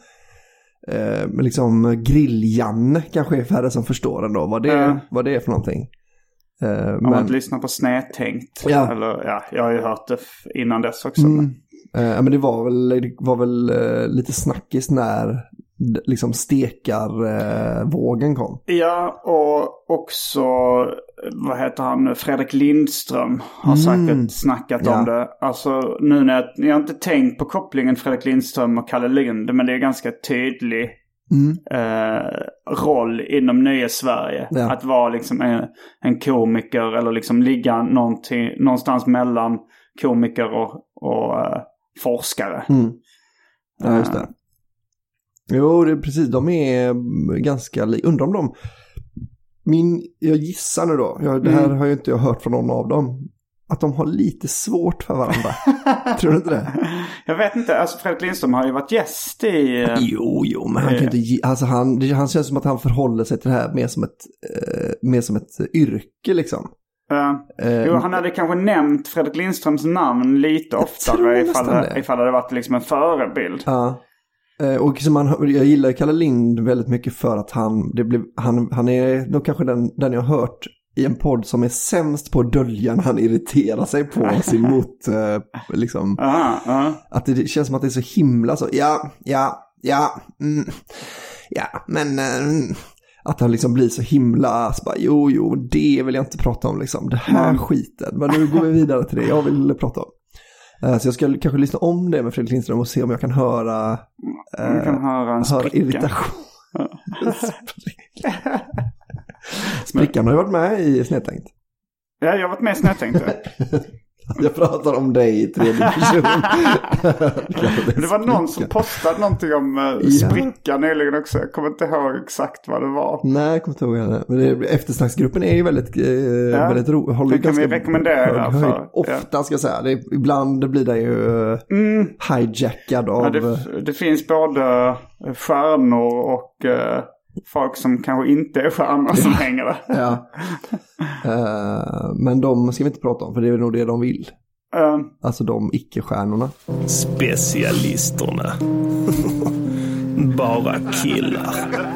eh, liksom Grill-Janne kanske är färre som förstår ändå vad det, ja. vad det är för någonting. Eh, Om men... man lyssnar på Snedtänkt. Ja. Eller, ja, jag har ju hört det innan dess också. Mm. Men... Eh, men det var väl, det var väl eh, lite snackis när liksom stekarvågen eh, kom. Ja, och också, vad heter han, Fredrik Lindström har säkert Mm. snackat Ja. om det. Alltså nu när jag, jag har inte tänkt på kopplingen Fredrik Lindström och Kalle Lind, men det är ganska tydlig Mm. eh, roll inom nya Sverige. Ja. Att vara liksom en, en komiker eller liksom ligga någonstans mellan komiker och, och eh, forskare. Mm. Ja, just det. Jo, det är precis. De är ganska li- undrar om de... Min, jag gissar nu då. Jag, det här Mm. har ju inte jag hört från någon av dem. Att de har lite svårt för varandra. Tror du inte det? Jag vet inte. Alltså Fredrik Lindström har ju varit gäst i... Uh, jo, jo. Men han kan ju inte... ge- Alltså han, det, han känns som att han förhåller sig till det här mer som ett, eh, mer som ett yrke liksom. Uh, uh, jo, han hade kanske nämnt Fredrik Lindströms namn lite oftare ifall det, ifall det hade varit liksom en förebild. Ja. Och som man, jag gillar Kalle Lind väldigt mycket för att han, det blev, han, han är nog kanske den, den jag har hört i en podd som är sämst på att dölja när han irriterar sig på sin mot, eh, liksom, Aha, aha. att det känns som att det är så himla så, ja, ja, ja, mm, ja, men eh, att han liksom blir så himla, så bara, jo, jo, det vill jag inte prata om liksom, det här Mm. skiten, men nu går vi vidare till det jag vill prata om. Så jag ska kanske lyssna om det med Fredrik Lindström och se om jag kan höra, Man kan eh, höra en höra spricka. irritation. Sprickan har ju varit med i Snedtänkt. Ja, jag har varit med i Snedtänkt. Jag pratar om dig i tredje person. Det var någon som postade någonting om uh, sprickan nyligen också. Jag kommer inte ihåg exakt vad det var. Nej, jag kommer inte ihåg henne. Men det, eftersnacksgruppen är ju väldigt, eh, ja. väldigt rolig. Det kan vi rekommendera. För, Ofta ja. ska jag säga. Det, ibland blir det ju mm. hijackad av... Ja, det, det finns både stjärnor och uh, folk som kanske inte är stjärnor som ja. hänger där. Ja. uh, men de ska vi inte prata om, för det är nog det de vill. Uh. Alltså de icke-stjärnorna. Specialisterna. Bara killar.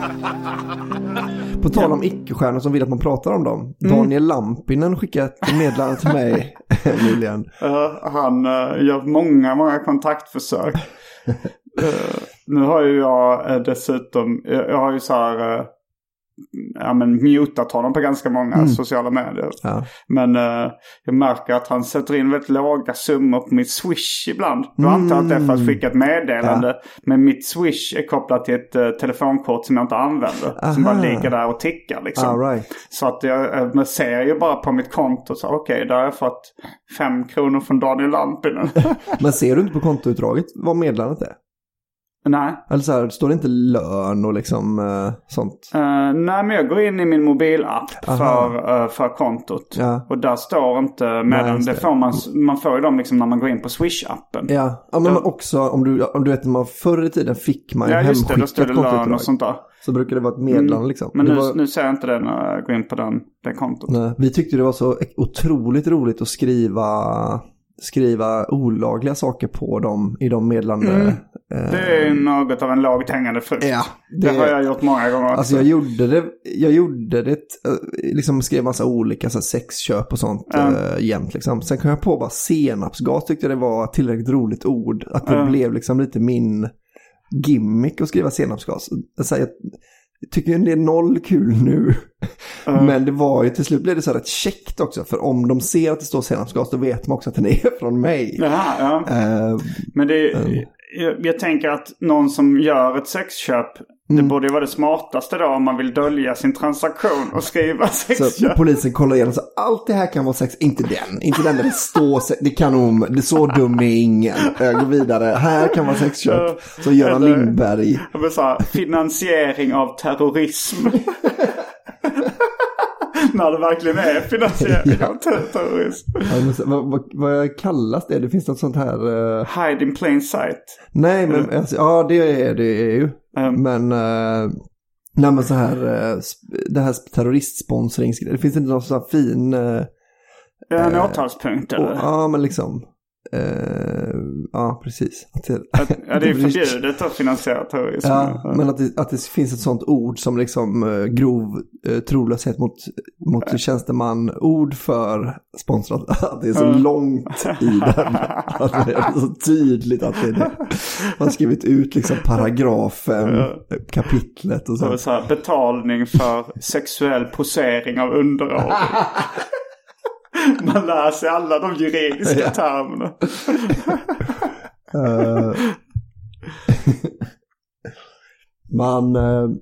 På tal om icke-stjärnor som vill att man pratar om dem. Mm. Daniel Lampinen skickade ett meddelande till mig nyligen. Uh, han uh, gör många, många kontaktförsök. uh, nu har ju jag uh, dessutom, jag, jag har ju så här, uh, ja men mutat honom på ganska många mm. sociala medier. Ja. Men uh, jag märker att han sätter in väldigt låga summor på mitt Swish ibland. Du mm. antar att det är för att skicka ett meddelande. Ja. Men mitt Swish är kopplat till ett uh, telefonkort som jag inte använder. Aha. Som bara ligger där och tickar liksom. All right. Så att jag uh, ser ju bara på mitt konto så okej, okay, där har jag fått fem kronor från Daniel Lampinen. Men ser du inte på kontoutdraget vad meddelandet är? Nej. Eller så här, står det inte lön och liksom uh, sånt? Uh, nej, men jag går in i min mobilapp för, uh, för kontot. Ja. Och där står inte meddelanden. Det. det får man, man får ju dem liksom när man går in på Swish-appen. Ja, ja men då, också om du, om du vet man förr i tiden fick man ju ja, just det, då står hemskickat det lön och sånt där. Så brukar det vara ett meddelande mm, liksom. Men nu, var... nu ser jag inte det när jag går in på den, den kontot. Nej, vi tyckte det var så otroligt roligt att skriva... skriva olagliga saker på dem i de meddelande. Mm. Det är något av en lågt hängande frukt. Ja, det, det har jag gjort många gånger också. Alltså jag gjorde det, jag gjorde det, liksom skrev massa olika så här, sexköp och sånt mm. äh, jämt liksom. Sen kom jag på bara senapsgas, tyckte det var tillräckligt roligt ord. Att det mm. blev liksom lite min gimmick att skriva senapsgas. Alltså, jag tycker det är noll kul nu. Mm. Men det var ju till slut blev det så här rätt käckt också. För om de ser att det står senapsgas, då vet man också att den är från mig. Jaha, ja. Uh, Men det är... Uh. Jag, jag tänker att någon som gör ett sexköp, mm. det borde ju vara det smartaste då om man vill dölja sin transaktion och skriva sexköp. Så polisen kollar igenom så allt det här kan vara sex, inte den. Inte den där det står sex, det kan om, det är så dum är ingen. Jag går vidare, här kan vara sexköp. Så Göran Eller, Lindberg. Jag vill säga, finansiering av terrorism. När det verkligen är finansiering ja. av terrorism. Ja, vad, vad, vad kallas det? Det finns något sånt här... Uh... Hide in plain sight. Nej, men mm. alltså, ja det är det är ju. Mm. Men, uh, nej, men så här, uh, det här terroristsponsring, det finns inte någon sån här fin... Uh, en uh, åtalspunkt eller? Och, ja, men liksom... Uh, ja, precis. Att det, att, ja, det är förbjudet att finansiera terrorism. Ja, ja. Men att det, att det finns ett sånt ord som liksom uh, grov uh, trolöshet mot, mot ja. tjänsteman. Ord för sponsrat. Att det är så ja. långt i den. Att det är så tydligt att det är det. Man har skrivit ut liksom paragrafen, ja. kapitlet och så. Så här, betalning för sexuell posering av underårig. Man lär sig alla de juridiska ja. termerna. uh, man, uh,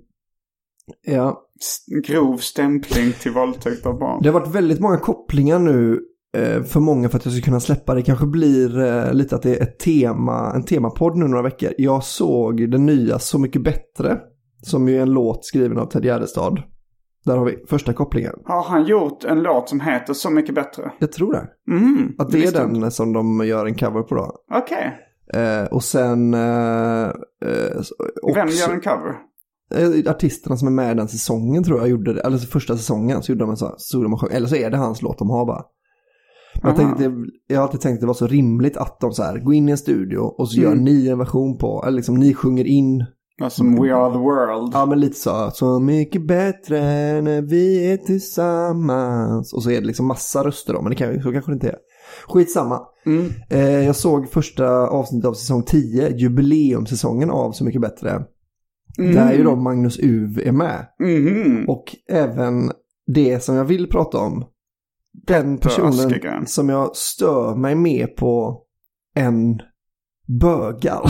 ja. Grov stämpling till våldtäkt av barn. Det har varit väldigt många kopplingar nu uh, för många för att jag ska kunna släppa. Det kanske blir uh, lite att det är ett tema, en temapodd nu några veckor. Jag såg den nya Så mycket bättre, som ju är en låt skriven av Ted Gärdestad. Där har vi första kopplingen. Har han gjort en låt som heter Så mycket bättre? Jag tror det. Mm, att det är den inte. Som de gör en cover på då. Okej. Okay. Eh, och sen... Eh, också, Vem gör en cover? Eh, artisterna som är med i den säsongen tror jag gjorde det. Eller första säsongen så gjorde de en så, så de sjung, eller så är det hans låt de har bara. Men jag, tänkte, jag har alltid tänkt att det var så rimligt att de så här går in i en studio och så mm. gör ni en version på, eller liksom ni sjunger in. Som We Are The World. Ja, men lite så. Så mycket bättre när vi är tillsammans. Och så är det liksom massa röster då. Men det kan, så kanske det inte är. Skitsamma. Mm. Eh, jag såg första avsnittet av säsong tio. Jubileumsäsongen av Så mycket bättre. Mm. Där ju då Magnus Uv är med. Mm. Och även det som jag vill prata om. Den personen som jag stör mig med på en bögar.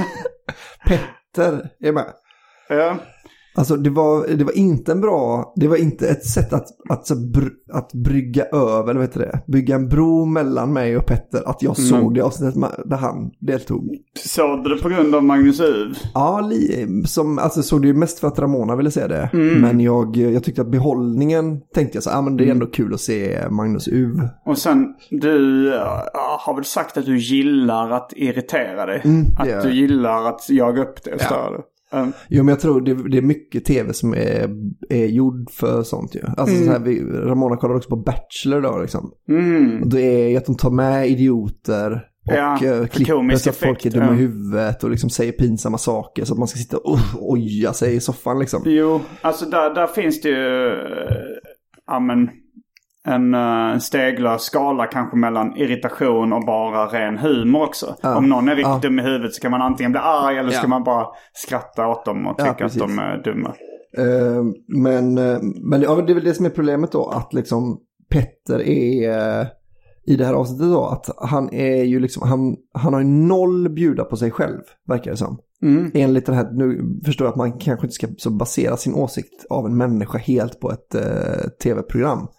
Petter är med. Ja. Alltså det var, det var inte en bra, det var inte ett sätt att, att, att brygga över, eller vad heter det? Bygga en bro mellan mig och Petter. Att jag såg mm. det avsnittet där han deltog. Såg du det på grund av Magnus Uv? Ja, li, som, alltså såg det ju mest för att Ramona ville se det. Mm. Men jag, jag tyckte att behållningen, tänkte jag så, ja ah, men det är ändå kul att se Magnus Uv. Och sen, du ja, har väl sagt att du gillar att irritera dig? Mm, att yeah. du gillar att jaga upp det och störa det? Um. Jo, men jag tror det, det är mycket tv som är, är gjord för sånt ju. Alltså mm. så här, vi, Ramona kollar också på Bachelor då liksom. Mm. Och det är att de tar med idioter och ja, uh, klipper så att folk är dumma ja. i huvudet och liksom säger pinsamma saker så att man ska sitta och uh, oja sig i soffan liksom. Jo, alltså där, där finns det ju uh, ja, men, en uh, steglar skala kanske mellan irritation och bara ren humor också. Ja. Om någon är riktigt ja. dum i huvudet så kan man antingen bli arg eller ja. ska man bara skratta åt dem och tycka ja, att de är dumma. Uh, men uh, men ja, det är väl det som är problemet då, att liksom Petter är uh, i det här avsnittet då, att han är ju liksom, han, han har ju noll bjuda på sig själv, verkar det som. Mm. Enligt den här, nu förstår jag att man kanske inte ska så basera sin åsikt av en människa helt på ett uh, tv-program.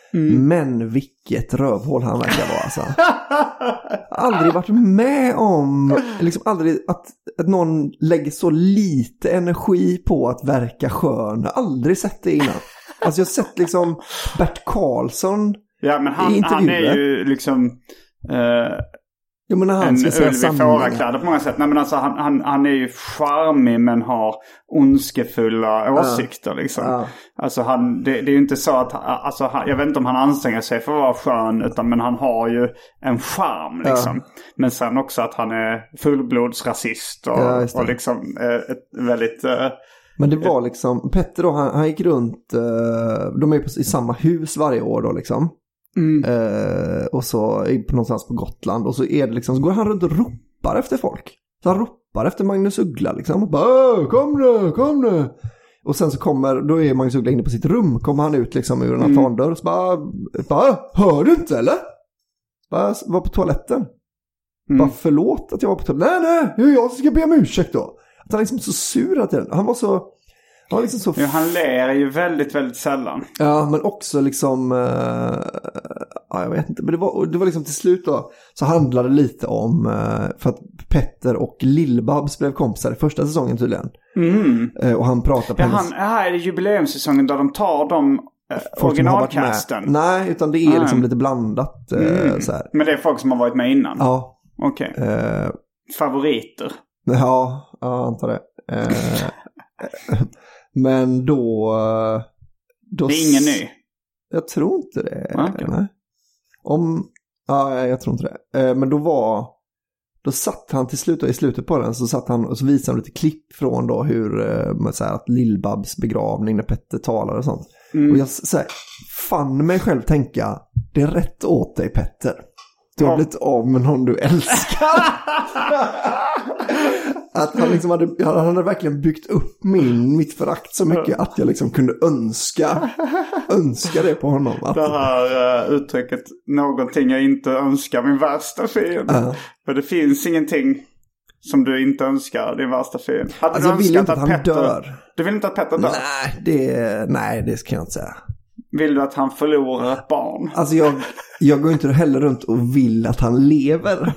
Mm. Men vilket rövhål han verkar vara alltså. Aldrig varit med om, liksom aldrig att, att någon lägger så lite energi på att verka skön. Jag har aldrig sett det innan. Alltså jag har sett liksom Bert Karlsson. Ja, men han, han är ju liksom uh, jag menar, han en ulv i fårakläder på många sätt. Nej, men alltså han, han, han är ju charmig men har ondskefulla åsikter liksom. Ja. Alltså han, det, det är ju inte så att, alltså han, jag vet inte om han anstränger sig för att vara skön, utan men han har ju en charm liksom. Ja. Men sen också att han är fullblodsrasist och, ja, och liksom eh, ett väldigt... Eh, men det var liksom, Petter då, han, han gick runt, eh, de är ju i samma hus varje år då liksom. Mm. Eh, och så är någonstans på Gotland, och så är det liksom, så går han runt och ropar efter folk. Så han ropar efter Magnus Uggla liksom, och bara, kom nu, kom nu. Och sen så kommer, då är Magnus Uggla inne på sitt rum, kommer han ut liksom ur en mm. altandörr och så bara, bara, hör du inte eller? Bara, var på toaletten. Mm. Bara, förlåt att jag var på toaletten. Nej, nej, det är jag som ska be om ursäkt då. Att han liksom så sur att han var så... Han, var liksom så ja, han ler ju väldigt, väldigt sällan. Ja, men också liksom... Uh, ja, jag vet inte. Men det var, det var liksom till slut då, så handlade det lite om... Uh, för att Petter och Lill-Babs blev kompisar i första säsongen tydligen. Mm. Uh, och han pratade på ja, hennes... han, här är det jubileumssäsongen där de tar de uh, originalcasten. Nej, utan det är mm. liksom lite blandat. Uh, mm. så här. Men det är folk som har varit med innan? Ja. Okej. Okay. Uh, Favoriter? Ja, jag antar det. Uh, men då, då... Det är ingen ny? Jag tror inte det. Okay. Nej. Om... Ja, jag tror inte det. Men då var... Då satt han till slut, och i slutet på den så satt han och så visade han lite klipp från då hur, så här, att Lill-Babs begravning när Petter talar och sånt. Mm. Och jag så här, fann mig själv tänka, det är rätt åt dig Petter. Du har blivit av med någon du älskar. Att han liksom hade, han hade verkligen byggt upp min, mitt förakt så mycket att jag liksom kunde önska önska det på honom. Att... Det här uh, uttrycket, någonting jag inte önskar min värsta fiende. Uh. För det finns ingenting som du inte önskar din värsta fiende. Hade alltså, du jag vill inte att, att han Petter, dör. Du vill inte att Petter dör? Nej, det, nej, det ska jag inte säga. Vill du att han förlorar ett barn? Alltså jag, jag går inte heller runt och vill att han lever.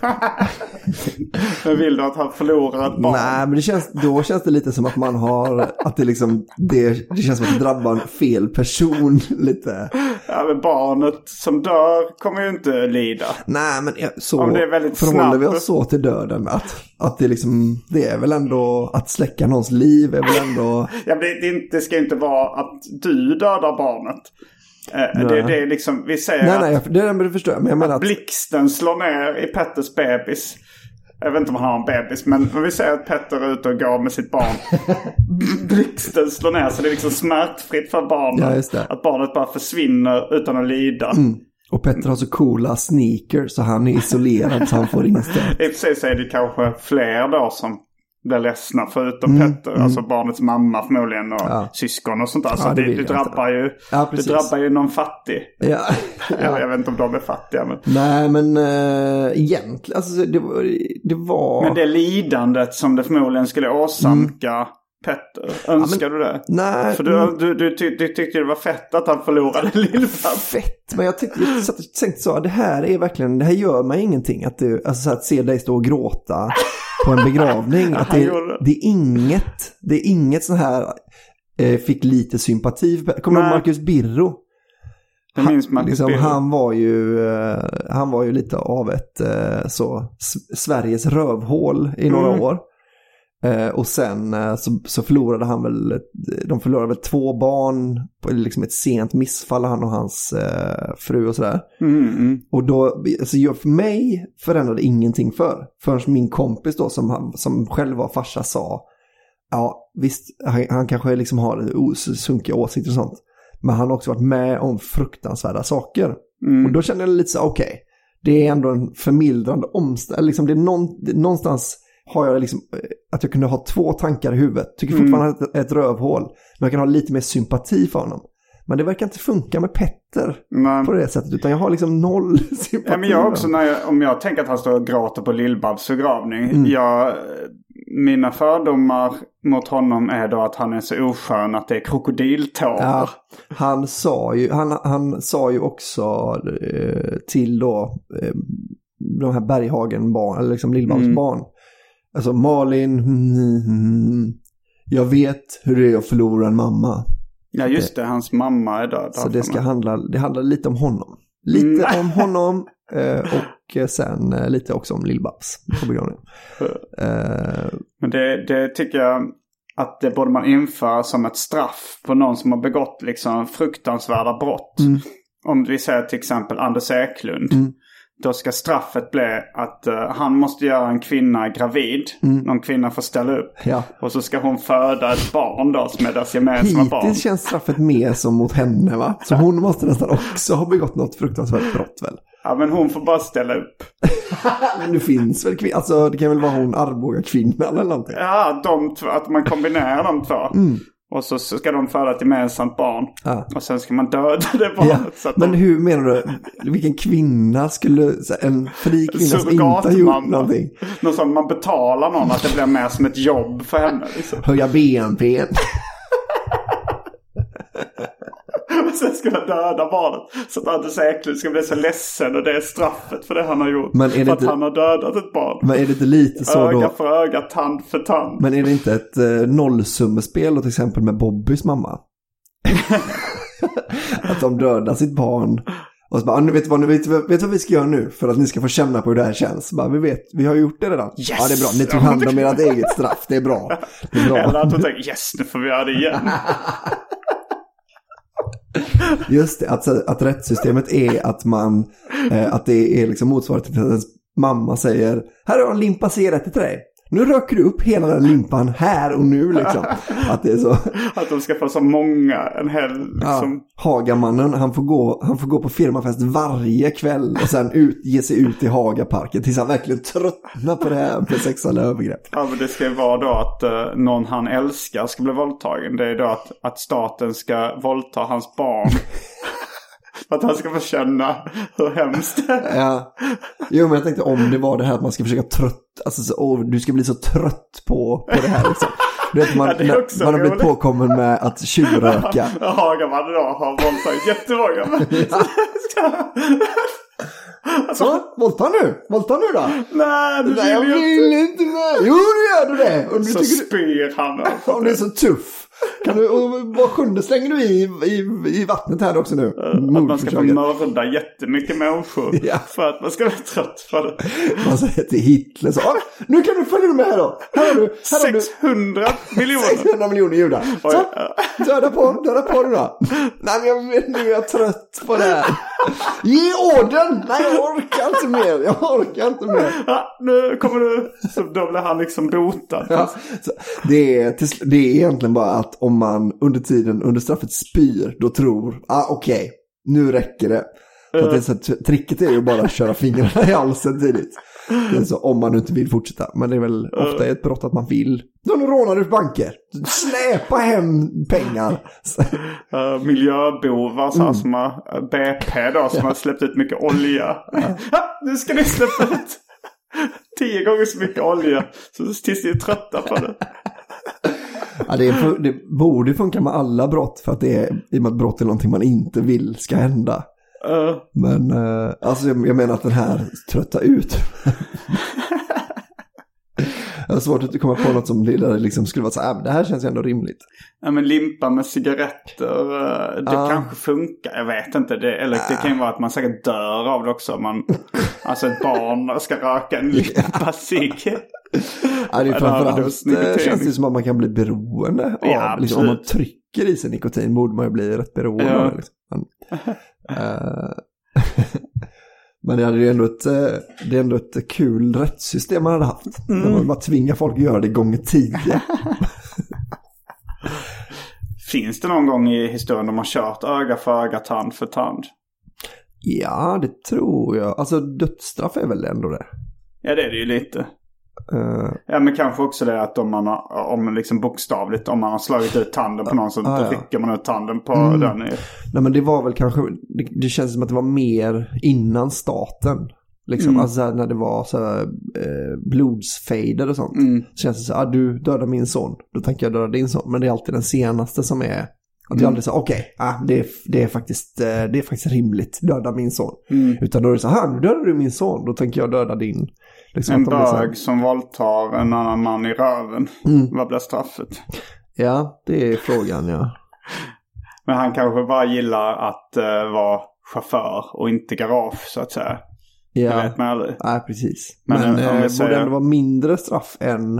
Men vill du att han förlorar ett barn? Nej, men det känns, då känns det lite som att man har, att det liksom, det, det känns som att det drabbar fel person lite. Ja, men barnet som dör kommer ju inte lida. Nej, men så om det är väldigt förhåller snabbt. Vi oss så till döden. Att, att det liksom, det är väl ändå, att släcka någons liv är väl ändå... Ja, men det, det, det ska inte vara att du dödar barnet. Eh, det, det är liksom, vi säger nej, att, nej, det är det förstår jag. Men jag menar att att blixten slår ner i Petters bebis. Jag vet inte om han har en bebis, men vi säger att Petter är ute och går med sitt barn. Blixten slår ner, så det är liksom smärtfritt för barnet. Ja, just det. Att barnet bara försvinner utan att lida. Mm. Och Petter har så coola sneakers så han är isolerad så han får ingen stöd. I och för sig så är det kanske fler då som blir ledsna förutom mm, Petter. Mm. Alltså barnets mamma förmodligen och ja. syskon och sånt där. Så ja, det, det, det, drabbar ju, ja, det drabbar ju någon fattig. Ja. Ja. jag, jag vet inte om de är fattiga. Men... Nej, men äh, egentligen, alltså det, det var... Men det lidandet som det förmodligen skulle åsamka mm. Petter, önskar ja, men, du det? Nej. För du, du, du, ty, du tyckte det var fett att han förlorade Lill-Babs. Fett, men jag tyckte, jag satt och tänkte så, det här är verkligen, det här gör mig ingenting. Att, du, alltså, så att se dig stå och gråta på en begravning. Att det, det är inget, det är inget så här, eh, fick lite sympati. Kommer du Marcus Birro? Han, liksom, han var ju uh, han var ju lite av ett uh, så S- Sveriges rövhål i några mm. år. Uh, och sen uh, så, så förlorade han väl de förlorade väl två barn på liksom ett sent missfall, han och hans uh, fru och sådär. Mm, mm. Och då alltså, jag, för mig förändrade ingenting för förrän min kompis då som, som själv var farsa sa ja visst han, han kanske liksom har sunkiga åsikter och sånt. Men han har också varit med om fruktansvärda saker. Mm. Och då kände jag lite så, okej. Okay, det är ändå en förmildrande omständighet. Liksom det är någon, det, någonstans har jag liksom, att jag kunde ha två tankar i huvudet. Tycker fortfarande mm. att ett, ett rövhål. Men jag kan ha lite mer sympati för honom. Men det verkar inte funka med Petter men, på det sättet. Utan jag har liksom noll sympati. Ja, men jag också, när jag, om jag tänker att han står och gråter på Lill-Babs förgravning. Mm. Jag, mina fördomar mot honom är då att han är så oskön att det är krokodiltårar. Ja, han sa ju, han, han sa ju också eh, till då eh, de här Berghagen barn, eller liksom Lill-Babs mm. barn. Alltså Malin, mm, mm, jag vet hur det är att förlora en mamma. Ja just det, hans mamma är död. Så det ska handla, det handlar lite om honom. Lite mm. om honom eh, och sen eh, lite också om Lill-Babs på begravningen. eh, Men det, det tycker jag att det borde man införa som ett straff på någon som har begått liksom fruktansvärda brott. Mm. Om vi säger till exempel Anders Eklund. Mm. Då ska straffet bli att uh, han måste göra en kvinna gravid. Mm. Någon kvinna får ställa upp. Ja. Och så ska hon föda ett barn då som är deras gemensamma barn. Hittills känns straffet mer som mot henne, va? Så hon måste nästan också ha begått något fruktansvärt brott väl? Ja, men hon får bara ställa upp. Men det finns väl kvinnor, alltså det kan väl vara hon Arboga kvinna eller någonting. Ja, de t- att man kombinerar de två. Mm. Och så ska de föda ett gemensamt barn. Ja. Och sen ska man döda det barnet. Ja. Så att men de... hur menar du? Vilken kvinna skulle... En fri kvinna som inte har gjort någonting? Någon som man betalar någon att det blir mer som ett jobb för henne. Liksom. Höja B N P. Och sen ska man döda barnet. Så att Anders Eklund ska bli så ledsen. Och det är straffet för det han har gjort. Men är det för inte... att han har dödat ett barn. Men är det inte lite så öga då? Öga för öga, tand för tand. Men är det inte ett eh, nollsummespel då, till exempel med Bobbys mamma? Att de dödar sitt barn. Och så bara, nu vet du vad, nu vet, vet vad vi ska göra nu för att ni ska få känna på hur det här känns. Bara, vi vet, vi har gjort det redan. Yes! Ja, det är bra. Ni tog hand om ert eget straff. Det är bra. Det är bra. Eller att de tänker, yes, nu får vi göra det igen. Just det, att, att rättssystemet är att man eh, att det är liksom motsvarigt till att ens mamma säger, här har en limpa cigaretter till dig. Nu röker du upp hela den limpan här och nu liksom. Att det är så. Att de ska få så många en hel liksom. Ja, Hagamannen, han får gå han får gå på firmafest varje kväll och sen ut, ge sig ut i Hagaparken tills han verkligen tröttnar på det här med sexuella övergrepp. Ja, men det ska ju vara då att uh, någon han älskar ska bli våldtagen. Det är då att, att staten ska våldta hans barn. Att han ska få känna hur hemskt det är. Ja. Jo, men jag tänkte om det var det här att man ska försöka trött, alltså så, åh, du ska bli så trött på, på det här liksom. Du vet, man, ja, när, man har blivit påkommen med att tjuvröka. Hagaman då har våldtagit jättemånga. Ja. Så, våldta nu. Våldta nu då. Nej, du Nej, jag vill inte. Jo, nu gör du det. Och du så tycker spyr han. Om det är så tuff. Kan du, vad sjunde slänger du i, i, i vattnet här också nu? Uh, att man ska få mörda jättemycket människor. Ja. För att man ska bli trött för det. Man säger till Hitler så. Ah, nu kan du följa med här då. Här har du. Här sexhundra miljoner. sexhundra miljoner judar. Så, döda på, döda på du då. Nej, men jag vet nu är jag trött på det här. Ge orden. Nej, jag orkar inte mer. Jag orkar inte mer. Ja, nu kommer du. Så då blir han liksom botad. Ja, så det, är, det är egentligen bara att om man under tiden, under straffet spyr, då tror, ah okej, okay, nu räcker det. Så uh. att det är så, tricket är ju bara att köra fingrarna i halsen tidigt. Det är så, om man inte vill fortsätta. Men det är väl uh. ofta ett brott att man vill. Då rånar du banker. Släpa hem pengar. Uh, miljöbovar så mm. som har B P då, som ja. har släppt ut mycket olja. Ja, nu ska ni släppa ut tio gånger så mycket olja. Så tills ni är trötta på det. Ja, det, är, det borde funka med alla brott för att det är, i och med att brott är någonting man inte vill ska hända. Uh. Men uh, alltså jag, jag menar att den här trötta ut. Jag har svårt att komma på något som det liksom skulle vara så här, men det här känns ju ändå rimligt. Ja, men limpa med cigaretter, det uh. kanske funkar, jag vet inte. Det, eller uh. det kan ju vara att man säkert dör av det också. Man, alltså ett barn ska röka en limpa cigg. Ja, det är framförallt känns det som att man kan bli beroende av, ja, liksom, om man trycker i sig nikotin borde man ju bli rätt beroende. Ja. Liksom. Men, uh, men det är ju ändå ett, det är ändå ett kul rättssystem man hade haft. Mm. Där man bara tvingar folk att göra det gånger tio. Finns det någon gång i historien de har kört öga för öga, tand för tand? Ja, det tror jag. Alltså dödsstraff är väl ändå det. Ja, det är det ju lite. Uh, ja, men kanske också det att om man har, om liksom bokstavligt, om man har slagit ut tanden på någon så uh, trycker ja. man ut tanden på mm. den. Nej, men det var väl kanske, det, det känns som att det var mer innan staten. Liksom, Mm. alltså när det var så här, eh, blodsfader och sånt. Mm. Så känns det så här, ah, du dödar min son. Då tänker jag döda din son. Men det är alltid den senaste som är... Att jag aldrig säger, okej, okay, ah, det, är, det, är faktiskt, det är faktiskt rimligt. Döda min son. Mm. Utan då är det så här, nu dödar du min son. Då tänker jag döda din. Liksom, En att de blir så här- bög som våldtar en annan man i röven. Mm. Vad blir straffet? Ja, det är frågan, ja. Men han kanske bara gillar att uh, vara chaufför och inte garage, så att säga. Ja, Det vet man aldrig. nej, precis. Men, Men, om vi eh, säger- borde ändå vara mindre straff än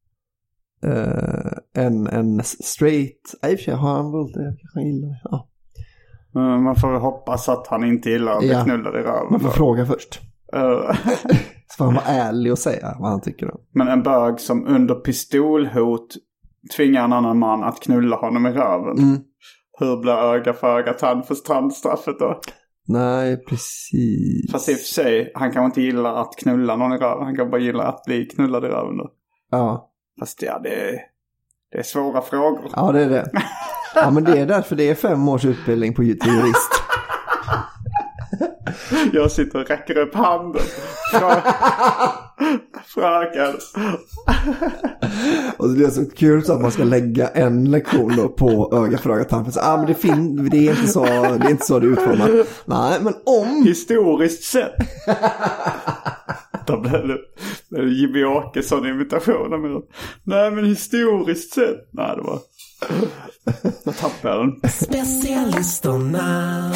eh, än en straight. Nej, i och för sig har han väl det. Kanske han gillar det. Ja. Uh, man får hoppas att han inte gillar att bli Ja. knullad i röven. Man får fråga först. Uh, Så får han vara ärlig och säga vad han tycker om. Men en bög som under pistolhot tvingar en annan man att knulla honom i röven. Mm. Hur blir öga för öga, tand för strandstraffet då? Nej, precis. Fast i och för sig, han kan inte gilla att knulla någon i röven. Han kan bara gilla att bli knullad i röven då. Ja. Fast ja, det är, det är svåra frågor. Ja, det är det. Ja, men det är därför det är fem års utbildning på till jurist. Jag sitter och räcker upp handen. Frö... Fröken. Och det är så kul så att man ska lägga en lektion då på öga för öga tand. Ja, ah, men det, fin- det, är inte så, det är inte så det är utformat. Nej, men om... Historiskt sett. Då blev det, det Jimmy Åkesson-imitationer med. Nej, men historiskt sett. Nej, det var... Jag tappade den. Specialisterna.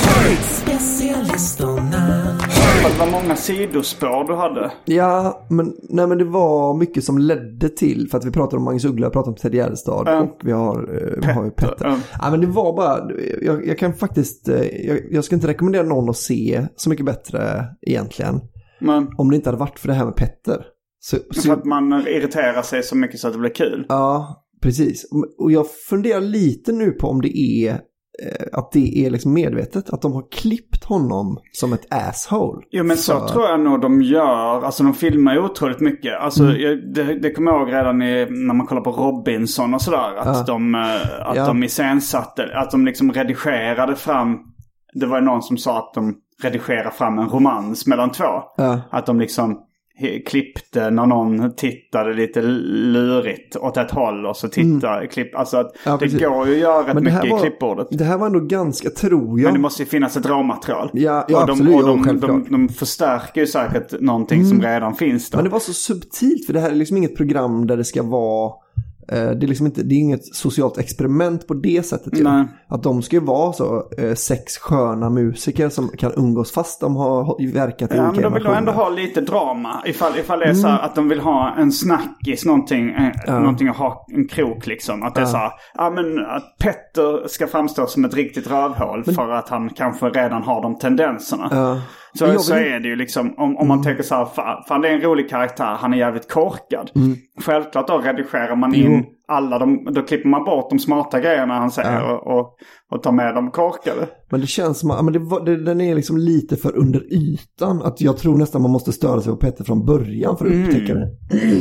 Specialisterna. Det var många sidospår du hade. Ja, men, nej, men det var mycket som ledde till, för att vi pratade om Magnus Uggla, pratade om Ted Gärdestad Mm. och vi har, eh, vi har ju Petter. Mm. Ja, men det var bara, jag, jag kan faktiskt, eh, jag, jag ska inte rekommendera någon att se Så mycket bättre egentligen. Men Om det inte hade varit för det här med Petter. Så, för så, att man irriterar sig så mycket så att det blir kul. ja, precis. Och jag funderar lite nu på om det är eh, att det är liksom medvetet, att de har klippt honom som ett asshole. Jo, men så För- tror jag nog de gör. Alltså de filmar ju otroligt mycket. Alltså Mm. jag, det, det kommer jag ihåg redan i, när man kollar på Robinson och sådär. Att, Ja. de, eh, att Ja. de iscensatte, att de liksom redigerade fram. Det var ju någon som sa att de redigerade fram en romans mellan två. Ja. Att de liksom he- klippte när någon tittade lite lurigt åt ett håll och så tittade, klipp, alltså att Ja, det precis. går ju att göra rätt Men det här mycket var- i klippbordet. Det här var ändå ganska, tror jag. Men det måste ju finnas ett råmaterial. Ja, ja, och de, absolut, och ja, de, självklart. Mm. de, de förstärker ju säkert någonting som redan finns där. Men det var så subtilt, för det här är liksom inget program där det ska vara eh, det är liksom inte, det är inget socialt experiment på det sättet ju. Nej. Att de ska ju vara så eh, sex sköna musiker som kan umgås fast de har har verkat i Ja, olika men de vill då nationer. ändå ha lite drama. Ifall, ifall det är Mm. så här att de vill ha en snackis, någonting, eh, någonting att ha en krok liksom. Att det är så här, ja men att Petter ska framstå som ett riktigt rövhål för att han kanske redan har de tendenserna. Ja. Så, Men jag så vill- är det ju liksom, om, om man tänker så här, fan, fan det är en rolig karaktär, han är jävligt korkad. Mm. Självklart då redigerar man in alla de, då klipper man bort de smarta grejerna han säger och, och, och tar med de korkade. Men det känns som att ja, men det var, det, den är liksom lite för under ytan. Att jag tror nästan man måste störa sig på Petter från början för att Mm. upptäcka det.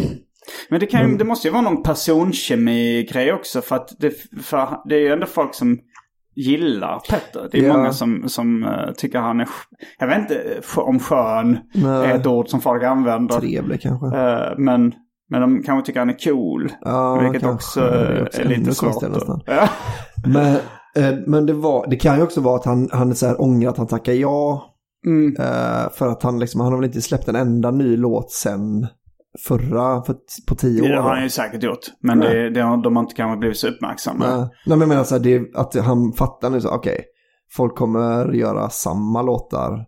Men det, kan ju, det måste ju vara någon personkemi-grej också. För att det, för det är ju ändå folk som gillar Petter. Det är Ja. många som, som uh, tycker han är... Jag vet inte om skön Nej. är ett ord som folk använder. Trevlig kanske. Uh, men, men de kanske tycker han är cool. Ja, vilket kanske. också, Det är också är lite ännu svårt. konstigare nästan. Ja. Men, eh, men det, var, det kan ju också vara att han, han är så här ångrar att han tackar ja. Mm. Eh, för att han liksom, han har väl inte släppt en enda ny låt sen förra, för, på tio år. Det har då. han ju säkert gjort. Men det, det har, de har inte kanske blivit så uppmärksamma. Nej, Nej, men jag menar så här, det, att han fattar nu så, okej, okay, folk kommer göra samma låtar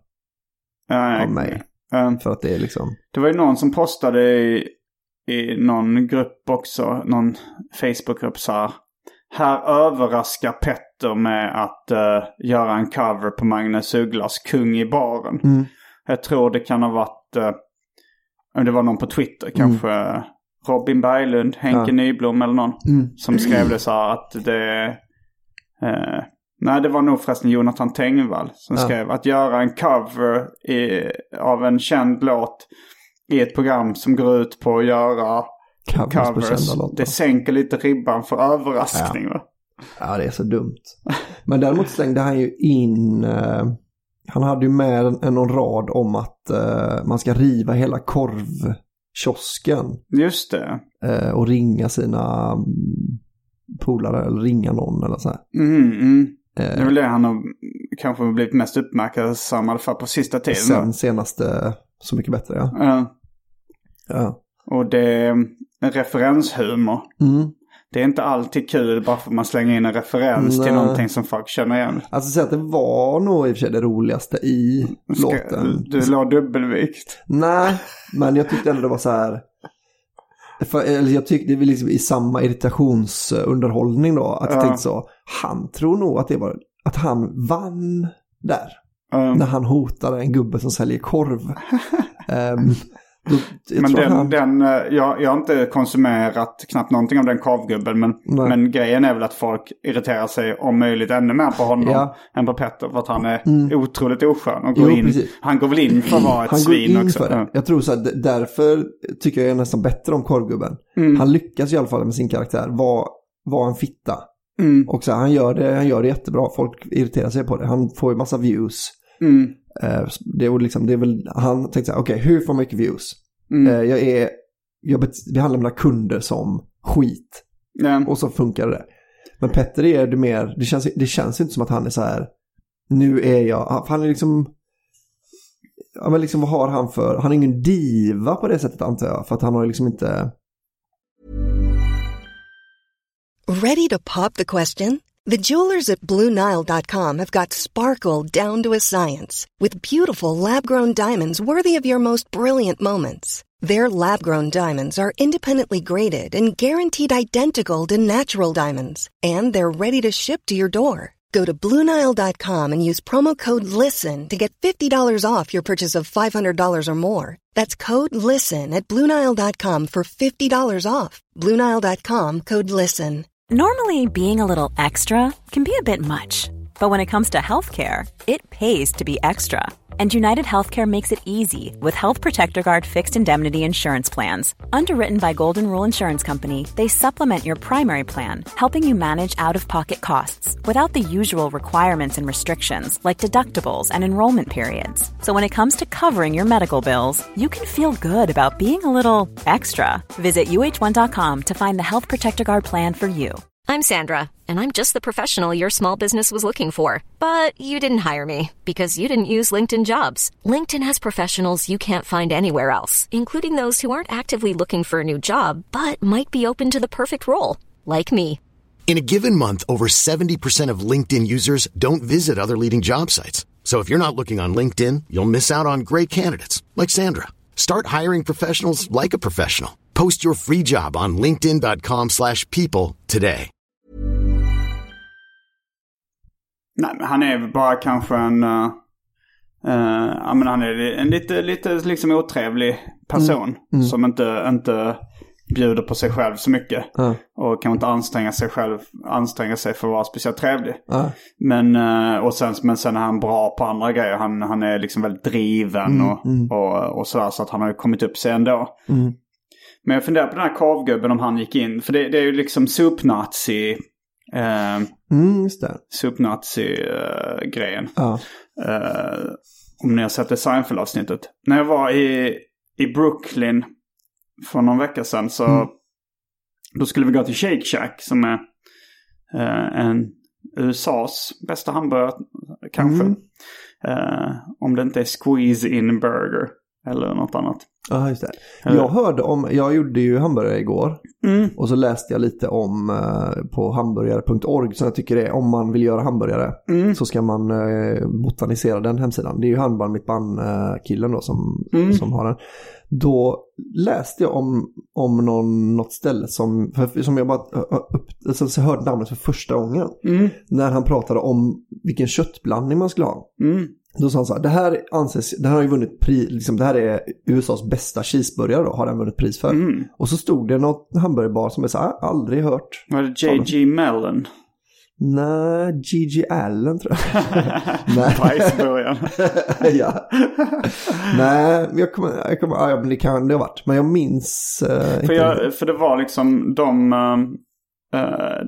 Ja, av mig. Um, För att det är liksom... Det var ju någon som postade i, i någon grupp också, någon Facebookgrupp så här. Här överraskar Petter med att uh, göra en cover på Magnus Ugglas Kung i baren. Mm. Jag tror det kan ha varit, uh, om det var någon på Twitter, kanske uh, Robin Berglund, Henke Ja. Nyblom eller någon. Mm. Som skrev det så här att det... Uh, nej, det var nog förresten Jonathan Tengvall som Ja. skrev att göra en cover i, av en känd låt i ett program som går ut på att göra Covers på covers. kända låtar. Det sänker lite ribban för överraskning. Ja. Va? Ja, det är så dumt. Men däremot slängde han ju in... eh, han hade ju med en, någon rad om att uh, man ska riva hela korvkiosken. Just det. Uh, och ringa sina um, polare eller ringa någon eller så här. Mm, mm. Uh, det är väl det han har kanske blivit mest uppmärksammad för på sista tiden. Sen senaste Så mycket bättre, ja. Uh. Ja. Och det är en referenshumor. Mm. Det är inte alltid kul bara för att man slänger in en referens Nej. till någonting som folk känner igen. Alltså så att det var nog i och för sig det roligaste i Ska, låten. Du la dubbelvikt. Nej, men jag tyckte ändå det var så här. För, eller jag tyckte det var liksom i samma irritationsunderhållning då. Att jag ja. tänkte så. Han tror nog att det var att han vann där. Um. När han hotade en gubbe som säljer korv. um, Då, men den, han... den, jag, jag har inte konsumerat knappt någonting av den korvgubben. Men, men grejen är väl att folk irriterar sig om möjligt ännu mer på honom ja. än på Petter. För att han är mm. otroligt oskön. Och går jo, in, han går väl in för att vara ett han svin också. För det. Jag tror så att därför tycker jag nästan bättre om korvgubben. Mm. Han lyckas i alla fall med sin karaktär. Var, var en fitta. Mm. Och så han gör det, han gör det jättebra. Folk irriterar sig på det. Han får ju massa views. Mm. Det är, liksom, det är väl, han tänkte så här, okej, okay, hur får man mycket views? Mm. Jag är, jag behandlar mina kunder som skit. Mm. Och så funkar det. Men Petter är det mer, det känns, det känns inte som att han är så här, nu är jag, han är liksom, ja men liksom vad har han för, han är ingen diva på det sättet antar jag, för att han har liksom inte. Ready to pop the question? The jewelers at Blue Nile dot com have got sparkle down to a science with beautiful lab-grown diamonds worthy of your most brilliant moments. Their lab-grown diamonds are independently graded and guaranteed identical to natural diamonds, and they're ready to ship to your door. Go to Blue Nile dot com and use promo code LISTEN to get fifty dollars off your purchase of five hundred dollars or more. That's code LISTEN at Blue Nile dot com for fifty dollars off. Blue Nile dot com, code LISTEN. Normally, being a little extra can be a bit much, but when it comes to healthcare, it pays to be extra. And United Healthcare makes it easy with Health Protector Guard fixed indemnity insurance plans. Underwritten by Golden Rule Insurance Company, they supplement your primary plan, helping you manage out-of-pocket costs without the usual requirements and restrictions like deductibles and enrollment periods. So when it comes to covering your medical bills, you can feel good about being a little extra. Visit U H one dot com to find the Health Protector Guard plan for you. I'm Sandra, and I'm just the professional your small business was looking for. But you didn't hire me because you didn't use LinkedIn Jobs. LinkedIn has professionals you can't find anywhere else, including those who aren't actively looking for a new job, but might be open to the perfect role, like me. In a given month, over seventy percent of LinkedIn users don't visit other leading job sites. So if you're not looking on LinkedIn, you'll miss out on great candidates, like Sandra. Start hiring professionals like a professional. Post your free job on linkedin dot com slash people today. Nej, men han är väl bara kanske en uh, uh, ja, men han är en lite, lite liksom otrevlig person mm. Mm. som inte, inte bjuder på sig själv så mycket uh. och kan inte anstränga sig själv anstränga sig för att vara speciellt trevlig. Uh. Men, uh, och sen, men sen är han bra på andra grejer. Han, han är liksom väldigt driven mm. Och, mm. Och, och sådär, så att han har kommit upp sig ändå. Mm. Men jag funderar på den här korvgubben om han gick in, för det, det är ju liksom supnazi. Uh, mm, just det. Supnazi-grejen. Ja. Uh, om ni har sett det Seinfeld-avsnittet. När jag var i, i Brooklyn för någon vecka sedan så mm. då skulle vi gå till Shake Shack som är uh, en U S A's bästa hamburgare kanske. Mm. Uh, om det inte är Squeeze-In Burger eller något annat. Ja, just det. Jag hörde om, jag gjorde ju hamburgare igår. Mm. Och så läste jag lite om uh, på hamburgare punkt org. Så jag tycker det, om man vill göra hamburgare mm. så ska man uh, botanisera den hemsidan. Det är ju handband mitt band uh, killen då som, mm. som har den. Då läste jag om, om någon, något ställe som, för, som jag bara upp, alltså, hörde namnet för första gången. Mm. När han pratade om vilken köttblandning man skulle ha. Mm. Då sa han så här, det här anses, det här har ju vunnit pris, liksom, det här är U S A's bästa cheeseburgare då, har den vunnit pris för. Mm. Och så stod det något hamburgerbar som jag så här, aldrig hört. Var det J G Mellon? Nej, G G Allen tror jag. Nej. Bajsburgaren. Ja. Nej, jag kommer, jag kommer, ja, men det kan det ha varit. Men jag minns... Uh, för, jag, för det var liksom de... Uh,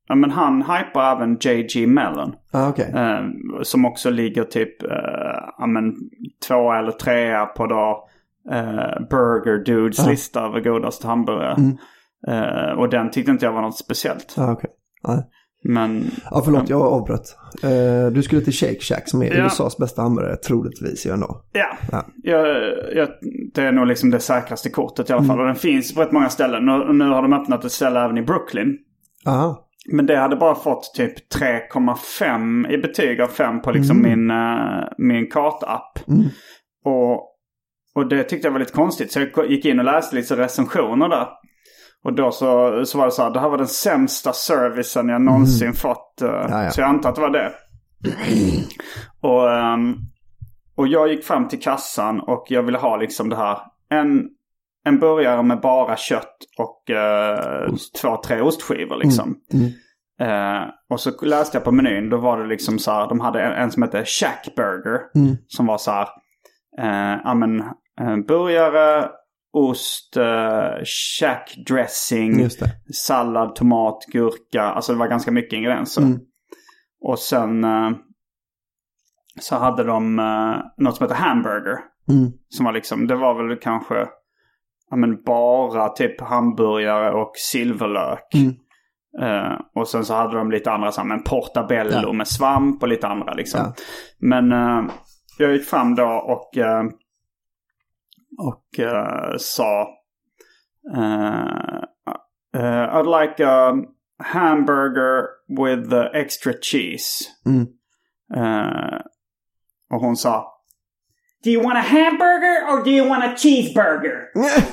ja, men han hypar även J G Mellon. Ah, okay. eh, som också ligger typ eh, ja, men, två eller tre på då eh, Burger Dudes ah. lista över godaste hamburgare. Mm. Eh, och den tyckte inte jag var något speciellt. Ah, okay. ah. Men, ja, förlåt, jag avbröt. Uh, du skulle till Shake Shack som är ja. U S A's bästa hamburgare, troligtvis ju ändå. Ja, ja. Jag, jag, det är nog liksom det säkraste kortet i alla fall. Mm. Och den finns på rätt många ställen. Och nu har de öppnat ett ställe även i Brooklyn. Aha. Men det hade bara fått typ tre komma fem i betyg av fem på liksom mm. min, uh, min kartapp. Mm. Och, och det tyckte jag var lite konstigt. Så jag gick in och läste lite recensioner där. Och då så, så var det så här, det här var den sämsta servicen jag någonsin mm. fått. Uh, ja, ja. Så jag antar att det var det. och, um, och jag gick fram till kassan och jag ville ha liksom det här. En, en burgare med bara kött och uh, två, tre ostskivor liksom. Mm. Mm. Uh, och så läste jag på menyn, då var det liksom så här, de hade en, en som hette Shack Burger. Mm. Som var så här, uh, ja men, uh, burgare... ost, uh, shack dressing, sallad, tomat, gurka. Alltså det var ganska mycket ingredienser. Mm. Och sen uh, så hade de uh, något som heter hamburger. Mm. Som var liksom, det var väl kanske ja, men bara typ hamburgare och silverlök. Mm. Uh, och sen så hade de lite andra, så här, men portabello ja. med svamp och lite andra liksom. Ja. Men uh, jag gick fram då och uh, Och uh, sa uh, uh, I'd like a hamburger with the extra cheese. Mm. Uh, och hon sa, do you want a hamburger or do you want a cheeseburger?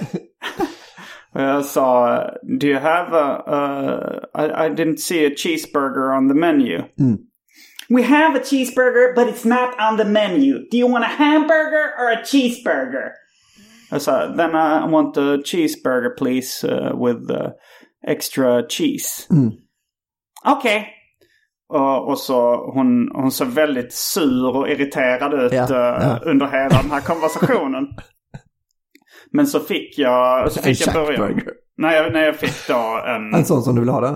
Och jag sa, do you have a, a I, I didn't see a cheeseburger on the menu. Mm. We have a cheeseburger but it's not on the menu. Do you want a hamburger or a cheeseburger? I said, then I want a cheeseburger, please, uh, with uh, extra cheese. Mm. Okej. Okay. Och, och så hon, hon såg väldigt sur och irriterad ut ja, uh, ja. under hela den här konversationen. Men så fick jag, så fick en jag börja. Nej, jag, nej, jag fick då en... En sån som du vill ha den?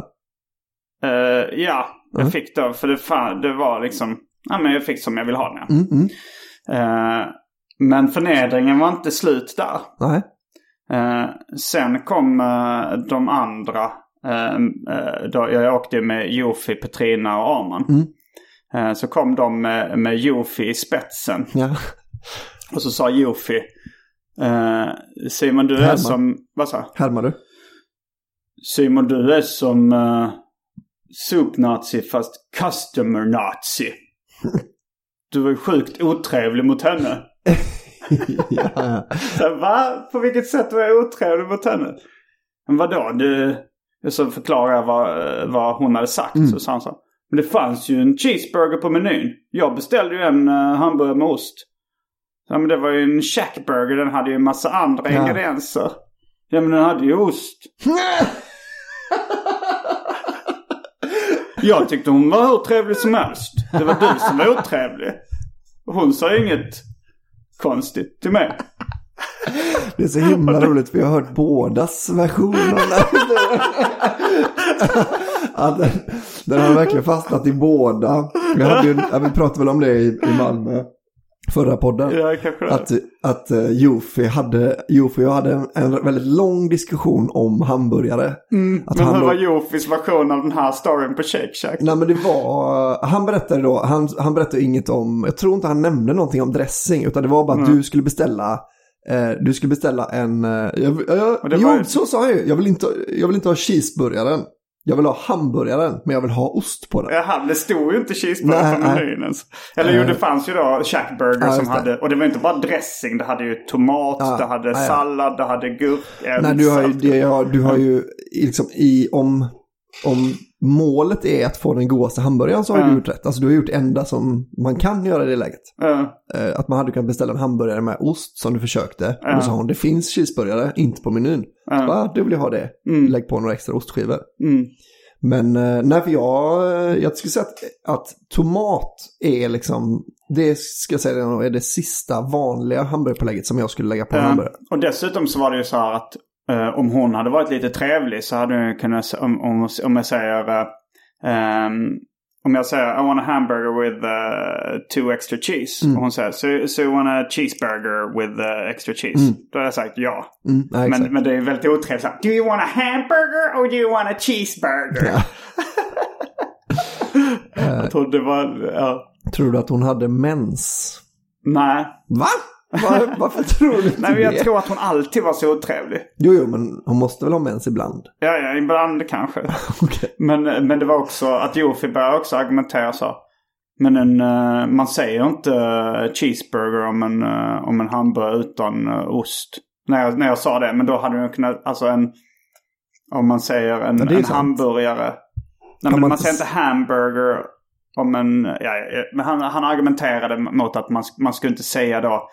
Uh, ja, jag mm. fick då, för det, fan, det var liksom... Ja, men jag fick som jag vill ha den. Mm, mm. Uh, Men förnedringen var inte slut där. Nej. Eh, sen kom eh, de andra. Eh, då jag åkte med Jofi, Petrina och Arman. Mm. Eh, så kom de med, med Jofi i spetsen. Ja. Och så sa Jofi. Eh, Simon, du Härma. är som... Vad sa? Härmar du? Simon, du är som eh, soup-nazi fast customer-nazi. Du var sjukt otrevlig mot henne. ja, ja. Så, va? På vilket sätt var jag otrevlig mot henne? Men vadå? Du... Så förklarade jag vad, vad hon hade sagt. Mm. Så sa han så. Men det fanns ju en cheeseburger på menyn. Jag beställde ju en uh, hamburgare med ost. Ja, men det var ju en shackburger. Den hade ju en massa andra ja. ingredienser. Ja, men den hade ju ost. Jag tyckte hon var otrevlig som helst. Det var du som var otrevlig. Hon sa inget konstigt till mig. Det är så himla roligt för jag har hört bådas versioner. Ja, den, den har verkligen fastnat i båda. Vi, hade ju, ja, vi pratade väl om det i, i Malmö förra podden. Ja, kanske det. Att, att uh, Jofi hade, Jofi och jag hade en, en väldigt lång diskussion om hamburgare. Mm, att men han hur var Jofis version av den här storyn på Shake Shack? Nej, men det var, han berättade då, han, han berättade inget om, jag tror inte han nämnde någonting om dressing, utan det var bara att mm. du skulle beställa Eh, du skulle beställa en... Eh, jag, jag, jo, var... så sa jag ju. Jag vill inte, jag vill inte ha cheeseburgaren. Jag vill ha hamburgaren, men jag vill ha ost på den. Jaha, det stod ju inte cheeseburgare på menyn ens. Eller äh, jo, det fanns ju då Shackburger äh, som hade... Och det var inte bara dressing, det hade ju tomat, äh, det hade äh, sallad, det hade gurk. Nej, du har ju, det, ja, du har ju liksom i... Om, om målet är att få den godaste hamburgaren så har äh. du gjort rätt. Alltså du har gjort enda som man kan göra i det läget. Äh. Att man hade kunnat beställa en hamburgare med ost som du försökte. Äh. Och då sa hon, det finns cheeseburgare, inte på menyn. Äh. Så bara, du vill ha det. Mm. Lägg på några extra ostskivor. Mm. Men nej, för jag, jag skulle säga att, att tomat är liksom, det ska jag säga är det sista vanliga hamburgerpålägget som jag skulle lägga på en äh. hamburgare. Och dessutom så var det ju så här att Uh, om hon hade varit lite trevlig så hade hon kunnat, om, om, om jag säger uh, Um, om jag säger I want a hamburger with uh, two extra cheese. Mm. Och hon säger so, so you want a cheeseburger with uh, extra cheese. Mm. Då har jag sagt ja. Mm, ja men, men det är väldigt otrevligt. Do you want a hamburger or do you want a cheeseburger? Ja. Jag trodde det var... Ja. Tror du att hon hade mens? Nej. Va? Var, varför tror du inte Nej, men jag det? tror att hon alltid var så otrevlig. Jo, jo, men hon måste väl ha mens ibland? Ja, ja, ibland kanske. Okay. Men, men det var också att Jofi började också argumentera så. Men en, man säger inte cheeseburger om en, om en hamburgare utan ost. När jag, när jag sa det, men då hade jag kunnat, alltså en, om man säger en, en hamburgare. Nej, men man, man säger inte hamburger om en, ja, men han, han argumenterade mot att man, man skulle inte säga då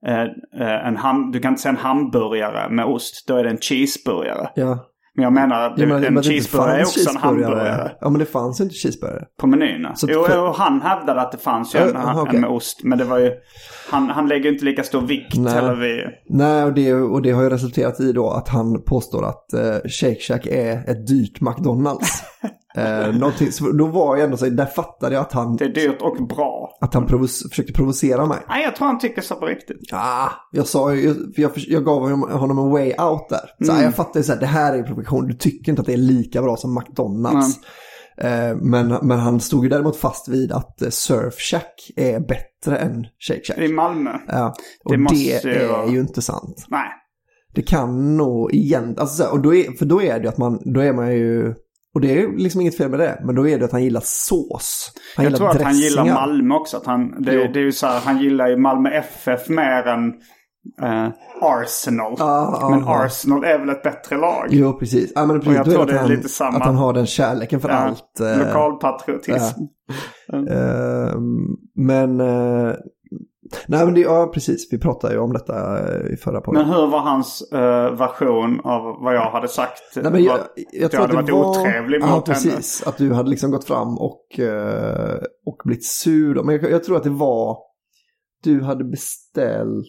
eh, en ham, du kan inte säga en hamburgare med ost, då är det en cheeseburgare. Ja. Men jag menar, ja, men, en men cheeseburgare är också en hamburgare. Ja, men det fanns inte cheeseburgare. På menyn. Jo, för... och han hävdade att det fanns ju en, uh, okay. en med ost. Men det var ju, han, han lägger inte lika stor vikt. Nej, eller vi... Nej och, det, och det har ju resulterat i då att han påstår att uh, Shake Shack är ett dyrt McDonald's. uh, så då var jag ändå så, där fattade jag att han... Det är dyrt och bra. Att han provo- försökte provocera mig. Nej, jag tror han tycker så på riktigt. Ah, jag sa ju, jag, jag gav honom en way out där. Så mm. jag fattade så här, det här är profession. Du tycker inte att det är lika bra som McDonald's. Mm. Uh, men, men han stod ju däremot fast vid att uh, Surf Shack är bättre än Shake Shack. I Malmö. Ja, och det, det är vara... ju inte sant. Nej. Det kan nog igen, alltså så här, och då är, för då är det att man, då är man ju, och det är liksom inget fel med det, men då är det att han gillar sås. Han jag gillar tror att dressingar. Han gillar Malmö också. Att han, det, det är ju så här, han gillar ju Malmö F F mer än uh, Arsenal. Ah, men ah, Arsenal är väl ett bättre lag. Jo, precis. Ah, men precis. Och jag då tror är det är han, lite samma. Att han har den kärleken för ja, allt. Uh, lokalpatriotism. Uh, uh, men... Uh, nej, men det, ja, precis. Vi pratade ju om detta i förra podden. Men hur var hans uh, version av vad jag hade sagt? Nej, men jag, jag, jag tror hade att det varit var otrevlig mot ja, henne. precis. Att du hade liksom gått fram och, uh, och blivit sur. Men jag, jag tror att det var... Du hade beställt...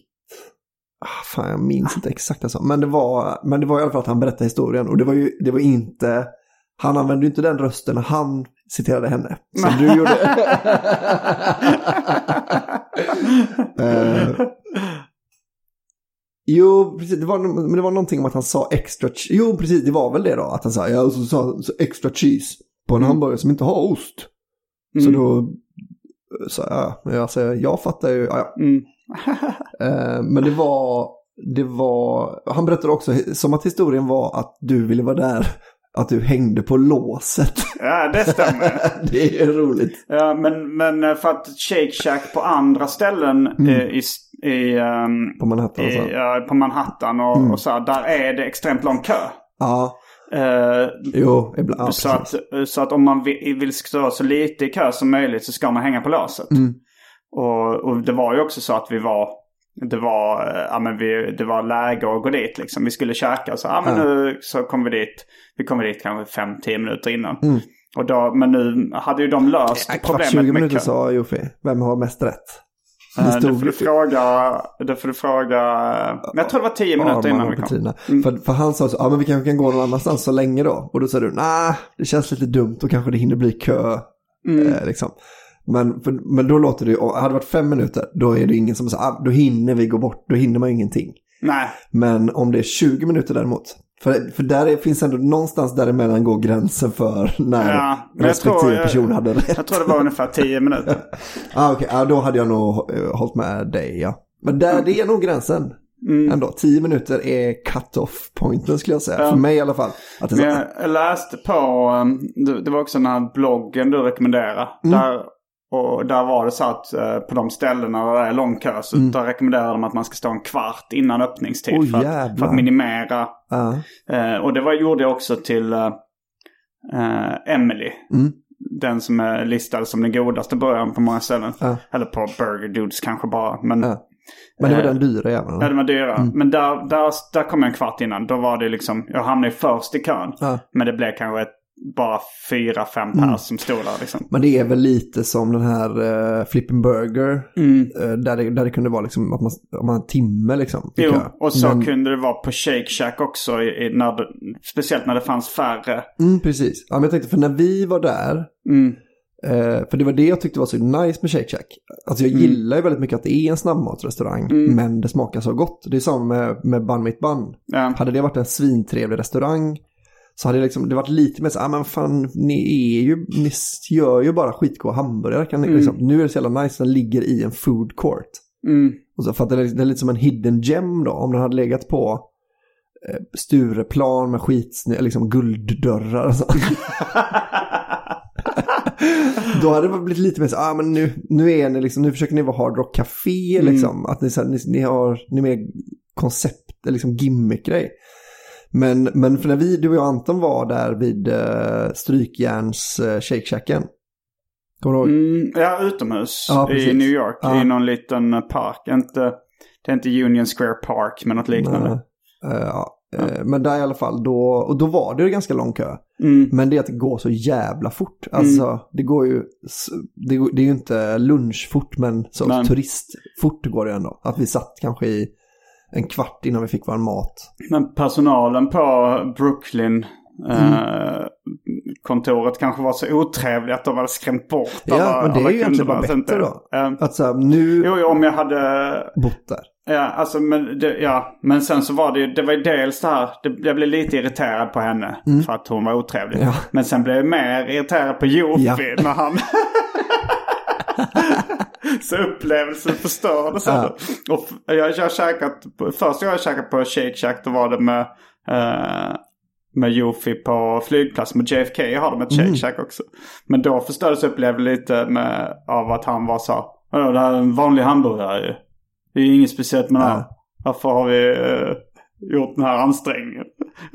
Ah, fan, jag minns inte exakt alltså. Men det var, men det var i alla fall att han berättade historien. Och det var ju det var inte... Han använde ju inte den rösten när han citerade henne. Som du gjorde. uh, jo, precis. Det var, men det var någonting om att han sa extra... Jo, precis. Det var väl det då. Att han sa, ja, så sa så extra cheese på en mm. hamburgare som inte har ost. Mm. Så då... Så, ja, alltså, jag fattar ju... Ja, ja. Mm. uh, men det var... Det var... Han berättade också som att historien var att du ville vara där... Att du hängde på låset. Ja, det stämmer. Det är roligt. Ja, men, men för att Shake Shack på andra ställen mm. i, i, um, på Manhattan, i, uh, på Manhattan och, mm. och så, där är det extremt lång kö. Ja. Uh, jo, ibland. Ja, så, att, så att om man vill, vill stå så lite i kö som möjligt så ska man hänga på låset. Mm. Och, och det var ju också så att vi var... Det var, ja, men vi, det var läge att gå dit liksom. Vi skulle käka så, ja, men ja. nu så kom vi dit. Vi kom dit kanske fem till tio minuter innan. Mm. Och då, men nu hade ju de löst ja, problemet tjugo minuter sa Jofi. Vem har mest rätt? Det stod... uh, får du fråga, det får du fråga. Men jag tror det var tio minuter ja, innan vi kom. Mm. För, för han sa så, ja men vi kanske kan gå någon annanstans så länge då. Och då sa du, nej, det känns lite dumt och kanske det hinner bli kö. Mm. Eh, liksom. Men, för, men då låter det ju, hade det varit fem minuter, då är det ingen som säger, ah, då hinner vi gå bort, då hinner man ingenting. Nej. Men om det är tjugo minuter däremot, för, för där är, finns ändå någonstans däremellan går gränsen för när ja, respektive jag, person hade rätt. Jag tror det var ungefär tio minuter. ah, Okej, okay. ah, då hade jag nog uh, hållit med dig, ja. Men där, mm. det är nog gränsen. Mm. Ändå, tio minuter är cut-off pointen skulle jag säga. Ja. För mig i alla fall. Att det Men jag läste på, um, det var också den här bloggen du rekommenderade. Mm. Där... Och där var det så att eh, på de ställena där det är lång kö så mm. där rekommenderar de att man ska stå en kvart innan öppningstid oh, för, att, för att minimera. Uh. Eh, och det var, gjorde jag också till eh, Emily. Mm. Den som är listad som den godaste början på många ställen. Uh. Eller på Burger Dudes kanske bara. Men, uh. men det var eh, den dyra jäveln. Ja, det var dyra. Mm. Men där, där, där kom jag en kvart innan. Då var det liksom, jag hamnade först i kön. Uh. Men det blev kanske ett bara fyra, fem pers mm. som stod där liksom. Men det är väl lite som den här uh, Flippin' Burger mm. uh, där, det, där det kunde vara liksom att man, att man en timme liksom. Jo, och så men... kunde det vara på Shake Shack också i, i, när det, speciellt när det fanns färre. Mm, precis. Ja, men jag tänkte, för när vi var där mm. uh, för det var det jag tyckte var så nice med Shake Shack. Alltså jag mm. gillar ju väldigt mycket att det är en snabbmatrestaurang mm. men det smakar så gott. Det är som med, med Bun Mitt Bun. Ja. Hade det varit en svintrevlig restaurang så hade det, liksom, det varit lite mer så ah, men fan, ni är ju, ni gör ju bara skitgoda hamburgare. Kan ni, mm. liksom, nu är det så jävla nice, den ligger i en food court. Mm. Och så, för att det, är, det är lite som en hidden gem då. Om den hade legat på eh, Stureplan med skitsnö, liksom gulddörrar och så. Då hade det blivit lite mer så ah, men nu, nu är ni liksom, nu försöker ni vara Hard Rock Café liksom. Mm. Att ni, så här, ni, ni har, ni är mer koncept, liksom gimmick-grej. Men, men för när vi, du och jag Anton var där vid uh, Strykjärns uh, Shake Shacken. Kommer du ihåg? Mm, ja, utomhus ja, i New York. Ja. I någon liten park. Inte, det är inte Union Square Park, men något liknande. Uh, ja. uh, men där i alla fall, då, och då var det ju ganska lång kö. Mm. Men det är att det går så jävla fort. Alltså, mm. det går ju, det, det är ju inte lunchfort, men så men. turistfort går det ändå. Att vi satt kanske i en kvart innan vi fick vår mat. Men personalen på Brooklyn mm. eh, kontoret kanske var så otrevlig att de hade skrämt bort ja, alla, men det är ju egentligen bara bättre inte, då. Eh, att så här, nu jo, om jag hade bott där. Ja, alltså, men, det, ja, men sen så var det ju, det var ju dels det här, det, jag blev lite irriterad på henne mm. för att hon var otrevlig. Ja. Men sen blev jag mer irriterad på Jofi ja. när han... Så upplevelsen förstördes. Ja. Och jag har käkat, först jag har käkat på Shake Shack, då var det med uh, med Jofi på flygplats med J F K. Jag har det med Shake Shack mm. också. Men då förstördes upplevelsen lite med, av att han var så, det här är en vanlig hamburgare ju. Det är inget speciellt med ja. det här. Varför har vi uh, gjort den här ansträngningen?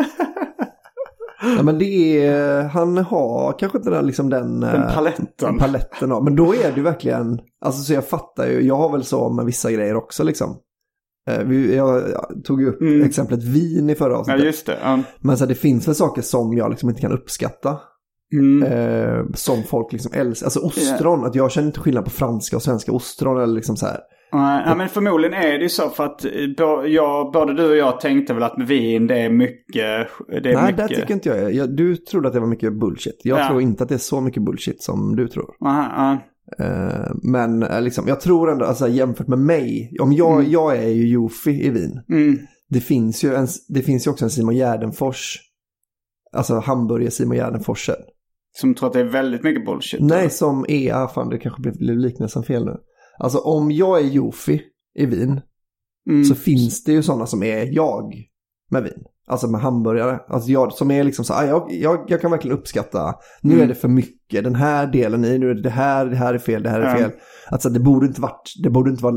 Ja, men det är, han har kanske inte den, liksom den, den paletten. paletten av, men då är det ju verkligen, alltså så jag fattar ju, jag har väl så med vissa grejer också liksom. Vi, jag, jag tog ju upp mm. exemplet vin i förra avsnittet. Ja, just det. Um. Men så det finns väl saker som jag liksom inte kan uppskatta. Mm. Eh, som folk liksom älskar. Alltså ostron, yeah. att jag känner inte skillnad på franska och svenska ostron eller liksom så här. Nej, ja, men förmodligen är det ju så för att jag, både du och jag tänkte väl att med vin det är mycket... Det är Nej, mycket... det tycker inte jag. jag. Du trodde att det var mycket bullshit. Jag ja. tror inte att det är så mycket bullshit som du tror. Aha, aha. Uh, men liksom, jag tror ändå, alltså, jämfört med mig, om jag, mm. jag är ju Jofi i Wien. Mm. Det finns ju en, det finns ju också en Simon Gärdenfors, alltså hamburgare Simon Gärdenforsen. Som tror att det är väldigt mycket bullshit. Nej, eller? som är, ah, fan det kanske blir liknande som fel nu. Alltså om jag är Jofi i Wien mm. så finns det ju sådana som är jag med vin. Alltså med hamburgare. Alltså jag som är liksom så ah, jag, jag, jag kan verkligen uppskatta. Nu mm. är det för mycket. Den här delen i, nu är det det här, det här är fel, det här är fel. Mm. Alltså det borde inte varit, det borde inte vara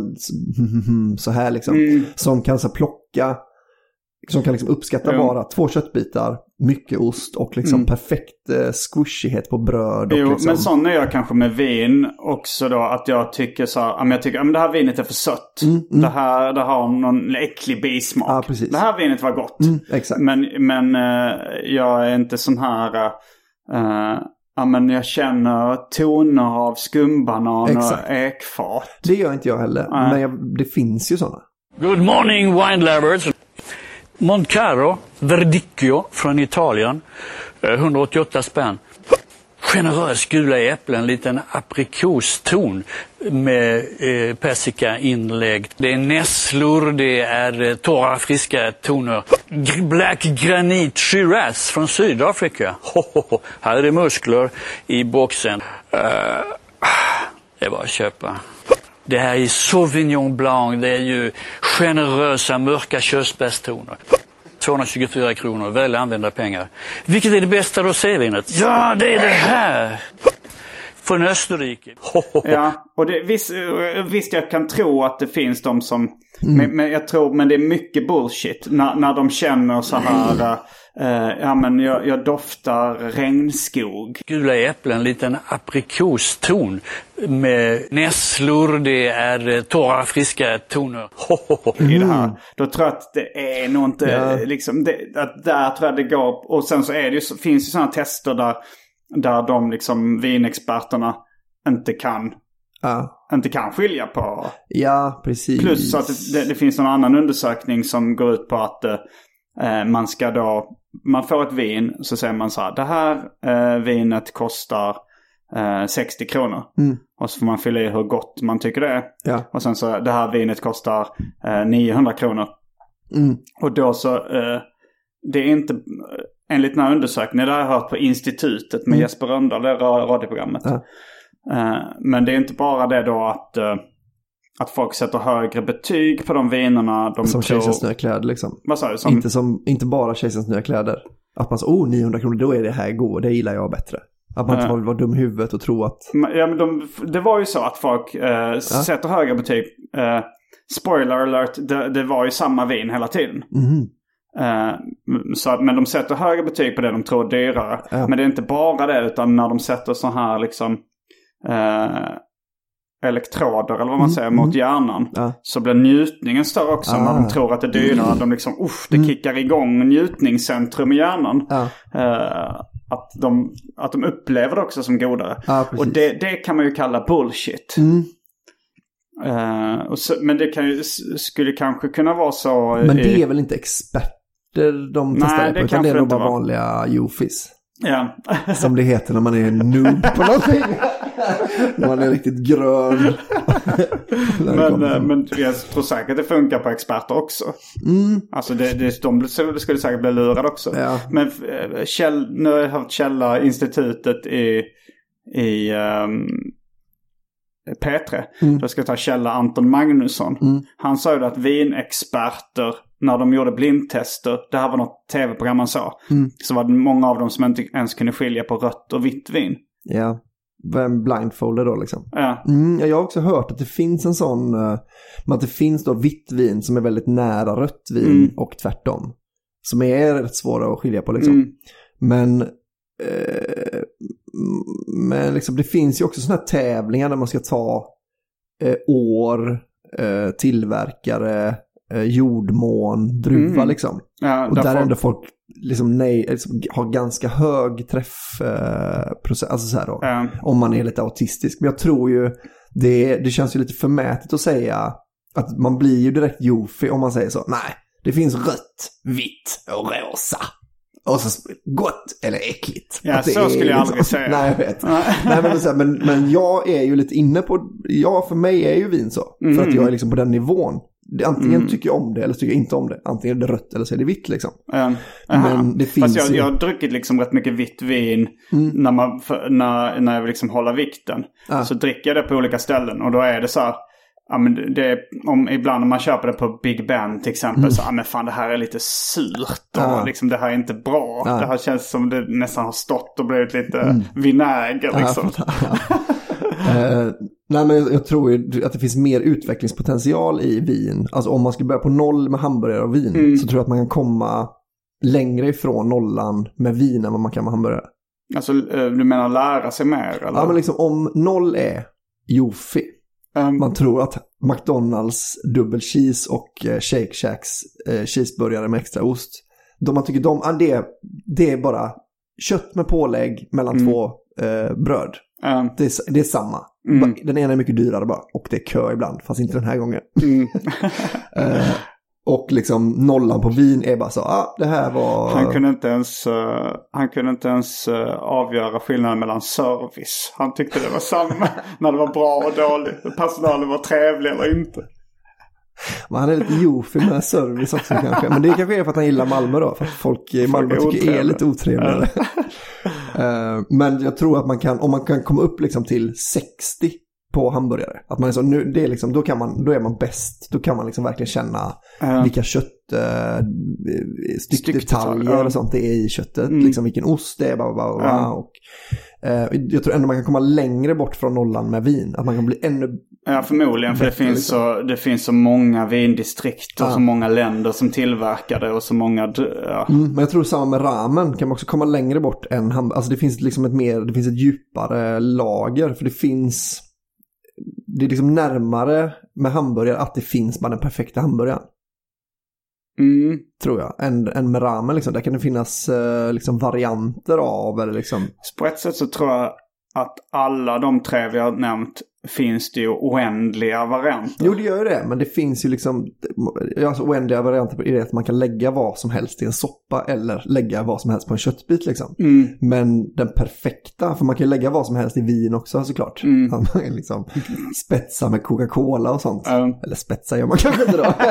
så här liksom. Mm. Som kan så plocka, som kan liksom uppskatta mm. bara två köttbitar, mycket ost och liksom mm. perfekt eh, squishighet på bröd. Och jo, liksom... men sån är jag kanske med vin också då, att jag tycker så här, jag tycker att det här vinet är för sött. Mm, mm. Det här det har någon äcklig bismak. Ja, precis. Det här vinet var gott. Mm, exakt. Men, men eh, jag är inte sån här... Eh, ja, men jag känner toner av skumbanan exakt. Och ekfat. Det gör inte jag heller, äh. men jag, det finns ju såna. Good morning, wine lovers. Moncaro Verdicchio från Italien, hundraåttioåtta spänn. Generös gula äpplen, en liten aprikoston med eh, persika inlägg. Det är nässlor, det är eh, torra friska toner. G- Black Granite Shiraz från Sydafrika. Ho, ho, ho. Här är det muskler i boxen. Uh, det är bara att köpa. Det här är Sauvignon Blanc, det är ju generösa mörka körsbärstoner. tvåhundratjugofyra kronor, väl använda pengar. Vilket är det bästa rosévinet? Ja, det är det här! från Österrike. Ja, och det, visst, visst jag kan tro att det finns de som... Mm. Men, men jag tror, men det är mycket bullshit. När, när de känner så här... Uh, ja, men jag, jag doftar regnskog. Gula äpplen, en liten aprikoston med nässlor, det är uh, torra, friska toner. Mm. I det här. Då tror jag att det är nog inte... Ja. Liksom, det, att där tror jag det går... Och sen så är det ju, finns ju sådana tester där, där de liksom vinexperterna inte kan... Ja. inte kan skilja på. Ja, precis. Plus att det, det finns en annan undersökning som går ut på att eh, man ska då, man får ett vin, så säger man så här, det här eh, vinet kostar eh, sextio kronor. Mm. Och så får man fylla i hur gott man tycker det är. Ja. Och sen så, det här vinet kostar eh, niohundra kronor. Mm. Och då så, eh, det är inte, enligt den här undersökningen, det har jag hört på Institutet med mm. Jesper Rönndahl, det radioprogrammet. Ja. Uh, men det är inte bara det då att, uh, att folk sätter högre betyg på de vinerna. De som tror... Kejsarens nya kläder liksom. Vad sa du? Som... Inte, som, inte bara Kejsarens nya kläder. Att man säger, oh niohundra kronor, då är det här god, det gillar jag bättre. Att man uh. inte vill vara dum i huvudet och tro att... Ja, men de, det var ju så att folk uh, ja. sätter högre betyg. Uh, spoiler alert, det, det var ju samma vin hela tiden. Mm. Uh, så, men de sätter högre betyg på det de tror är dyrare. Ja. Men det är inte bara det, utan när de sätter så här liksom... Uh, elektroder eller vad man mm, säger mot mm. hjärnan ja. Så blir njutningen större också ah. när de tror att det är dyrare. De liksom, uff, det mm. kickar igång njutningscentrum i hjärnan. Ja. Uh, att, de, att de upplever det också som godare. Ja, och det, det kan man ju kalla bullshit. Mm. Uh, och så, men det kan ju, skulle kanske kunna vara så... Men det i, är väl inte experter de testar nej, på, det utan det är nog bara vara. vanliga jofis. Ja. Som det heter när man är noob på någonting. När man är riktigt grön. men, men jag tror säkert det funkar på experter också. Mm. Alltså det, det, de skulle säkert bli lurade också. Ja. Men Kjell, nu har jag haft Källa institutet i, i um, P tre. Mm. Då ska jag ta Källa Anton Magnusson. Mm. Han sa ju att vinexperter, när de gjorde blindtester, det här var något tv-program man sa, mm. så var det många av dem som inte ens kunde skilja på rött och vitt vin. Ja, en blindfolder då liksom. Ja. Mm, jag har också hört att det finns en sån, uh, att det finns då vitt vin som är väldigt nära rött vin mm. och tvärtom. Som är rätt svåra att skilja på liksom. Mm. Men uh, men liksom, det finns ju också såna här tävlingar där man ska ta uh, år, uh, tillverkare, uh, jordmån, druva mm. liksom. Ja, och där folk... ändå folk liksom, nej, liksom, har ganska hög träffprocess, uh, alltså så här då, ja. Om man är lite autistisk. Men jag tror ju det, det känns ju lite förmätet att säga att man blir ju direkt jofi om man säger så. Nej, det finns rött, vitt och rosa. Och så gott eller äckligt. Ja, så skulle jag aldrig liksom, säga. Nej, jag vet. nej, men, så, men, men jag är ju lite inne på, ja, för mig är ju vin så. Mm. För att jag är liksom på den nivån. Antingen mm. tycker jag om det eller tycker jag inte om det. Antingen är det rött eller så är det vitt liksom. Um, men det finns Fast jag, ju... jag har druckit liksom rätt mycket vitt vin mm. när, man, för, när, när jag vill liksom hålla vikten. Ah. Så dricker jag det på olika ställen och då är det så här. Ja, men det, om, ibland om man köper det på Big Ben till exempel mm. så ja, men fan det här är lite surt och ah. liksom det här är inte bra. Ah. Det här känns som det nästan har stått och blivit lite mm. vinäger liksom. uh, nej, men jag, jag tror ju att det finns mer utvecklingspotential i vin. Alltså om man ska börja på noll med hamburgare och vin mm. så tror jag att man kan komma längre ifrån nollan med vin än vad man kan med hamburgare. Alltså du menar lära sig mer? Eller? Ja, men liksom om noll är jofi. Um, man tror att McDonalds dubbel cheese och eh, Shake Shacks eh, cheeseburgare med extra ost, de man tycker de, ah, det, det är bara kött med pålägg mellan mm. två eh, bröd. Um, det, är, det är samma. Mm. Den ena är mycket dyrare bara och det är kö ibland, fast inte den här gången. Mm. uh, och liksom nollan på vin är bara så, ah, det här var... Han kunde inte ens, uh, han kunde inte ens uh, avgöra skillnaden mellan service. Han tyckte det var samma när det var bra och dåligt. Personalen var trevlig eller inte. Men han är lite jofi med service också kanske. Men det kanske är för att han gillar Malmö då. För att folk i Malmö folk är tycker är lite otrevligare. uh, men jag tror att man kan, om man kan komma upp liksom till sextio på hamburgare. Att man är så, nu, det är liksom, då, kan man, då är man bäst. Då kan man liksom verkligen känna uh. vilka kött, uh, styckdetaljer uh. och sånt det är i köttet. Mm. Liksom vilken ost det är. Bara, bara, uh. och, Eh, jag tror ändå man kan komma längre bort från nollan med vin. Att man kan bli ännu... Ja, förmodligen. För det finns, liksom. så, det finns så många vindistrikt och ja. så många länder som tillverkar det och så många... Ja. Mm, men jag tror samma med ramen kan man också komma längre bort än... Ham- alltså det finns liksom ett mer... Det finns ett djupare lager. För det finns... Det är liksom närmare med hamburgare att det finns bara den perfekta hamburgaren. Mm. Tror jag. Än, än med ramen liksom. Där kan det finnas eh, liksom varianter av eller liksom... På ett sätt så tror jag att alla de tre vi har nämnt finns det ju oändliga varianter. Jo, det gör ju det. Men det finns ju liksom alltså, oändliga varianter i det att man kan lägga vad som helst i en soppa eller lägga vad som helst på en köttbit liksom. Mm. Men den perfekta, för man kan ju lägga vad som helst i vin också såklart. Mm. Man kan liksom spetsa med Coca-Cola och sånt. Mm. Eller spetsa gör man kanske inte då.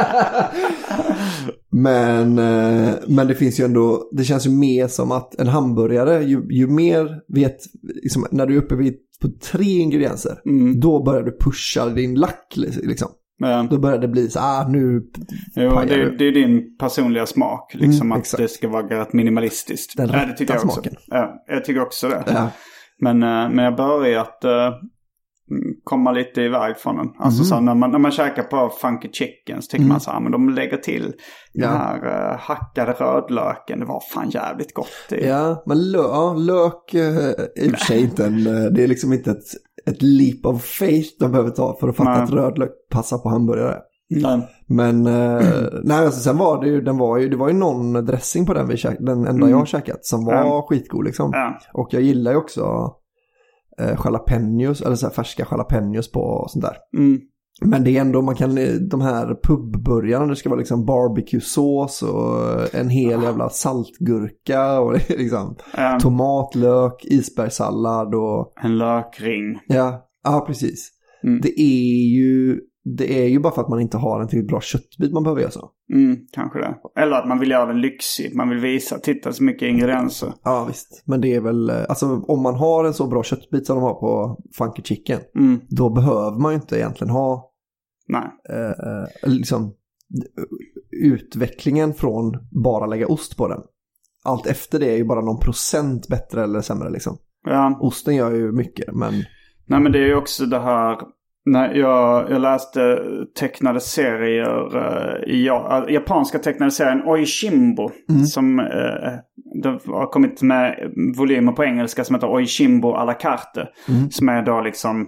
men, men det finns ju ändå, det känns ju mer som att en hamburgare, ju, ju mer vet, liksom, när du är uppe vid på tre ingredienser, mm. då börjar du pusha din lack liksom. Mm. Då börjar det bli så, ah nu jo, det, är, det är din personliga smak liksom, mm, att exakt. det ska vara rätt minimalistiskt. Den ja, det tycker jag också. Smaken. Ja, jag tycker också det. Ja. Men, men jag börjar att uh, komma lite iväg från den. Alltså mm. så när man, när man käkar på Funky Chicken så tycker mm. man så här, men de lägger till ja. den här uh, hackade rödlöken. Det var fan jävligt gott. Det. Ja, men lö, ja, lök uh, i och för sig inte en, uh, det är liksom inte ett, ett leap of faith de behöver ta för att fatta nej. Att rödlök passar på hamburgare. Nej. Men uh, nej, alltså, sen var det ju, den var ju, det var ju någon dressing på den vi käk, den enda mm. jag har käkat som var ja. skitgod liksom. Ja. Och jag gillar ju också Uh, jalapenos eller så här färska jalapenos på och sånt där. Mm. Men det är ändå, man kan, de här pubburgarna, det ska vara liksom barbecue-sås och en hel jävla saltgurka och liksom mm. tomat, lök, isbergssallad och en lökring. Ja, ja precis. Mm. Det är ju det är ju bara för att man inte har en tillräckligt bra köttbit man behöver göra så. Mm, kanske det. Eller att man vill göra den lyxig. Man vill visa, titta så mycket ingredienser. Ja, visst. Men det är väl, alltså om man har en så bra köttbit som de har på Funky Chicken, mm. då behöver man ju inte egentligen ha nej. Eh, liksom utvecklingen från bara lägga ost på den. Allt efter det är ju bara någon procent bättre eller sämre liksom. Ja. Osten gör ju mycket, men... Nej, men det är ju också det här... När jag, jag läste tecknade serier uh, i uh, japanska tecknade serien Oishimbo mm. som uh, det har kommit med volymer på engelska som heter Oishimbo à la carte mm. som är då liksom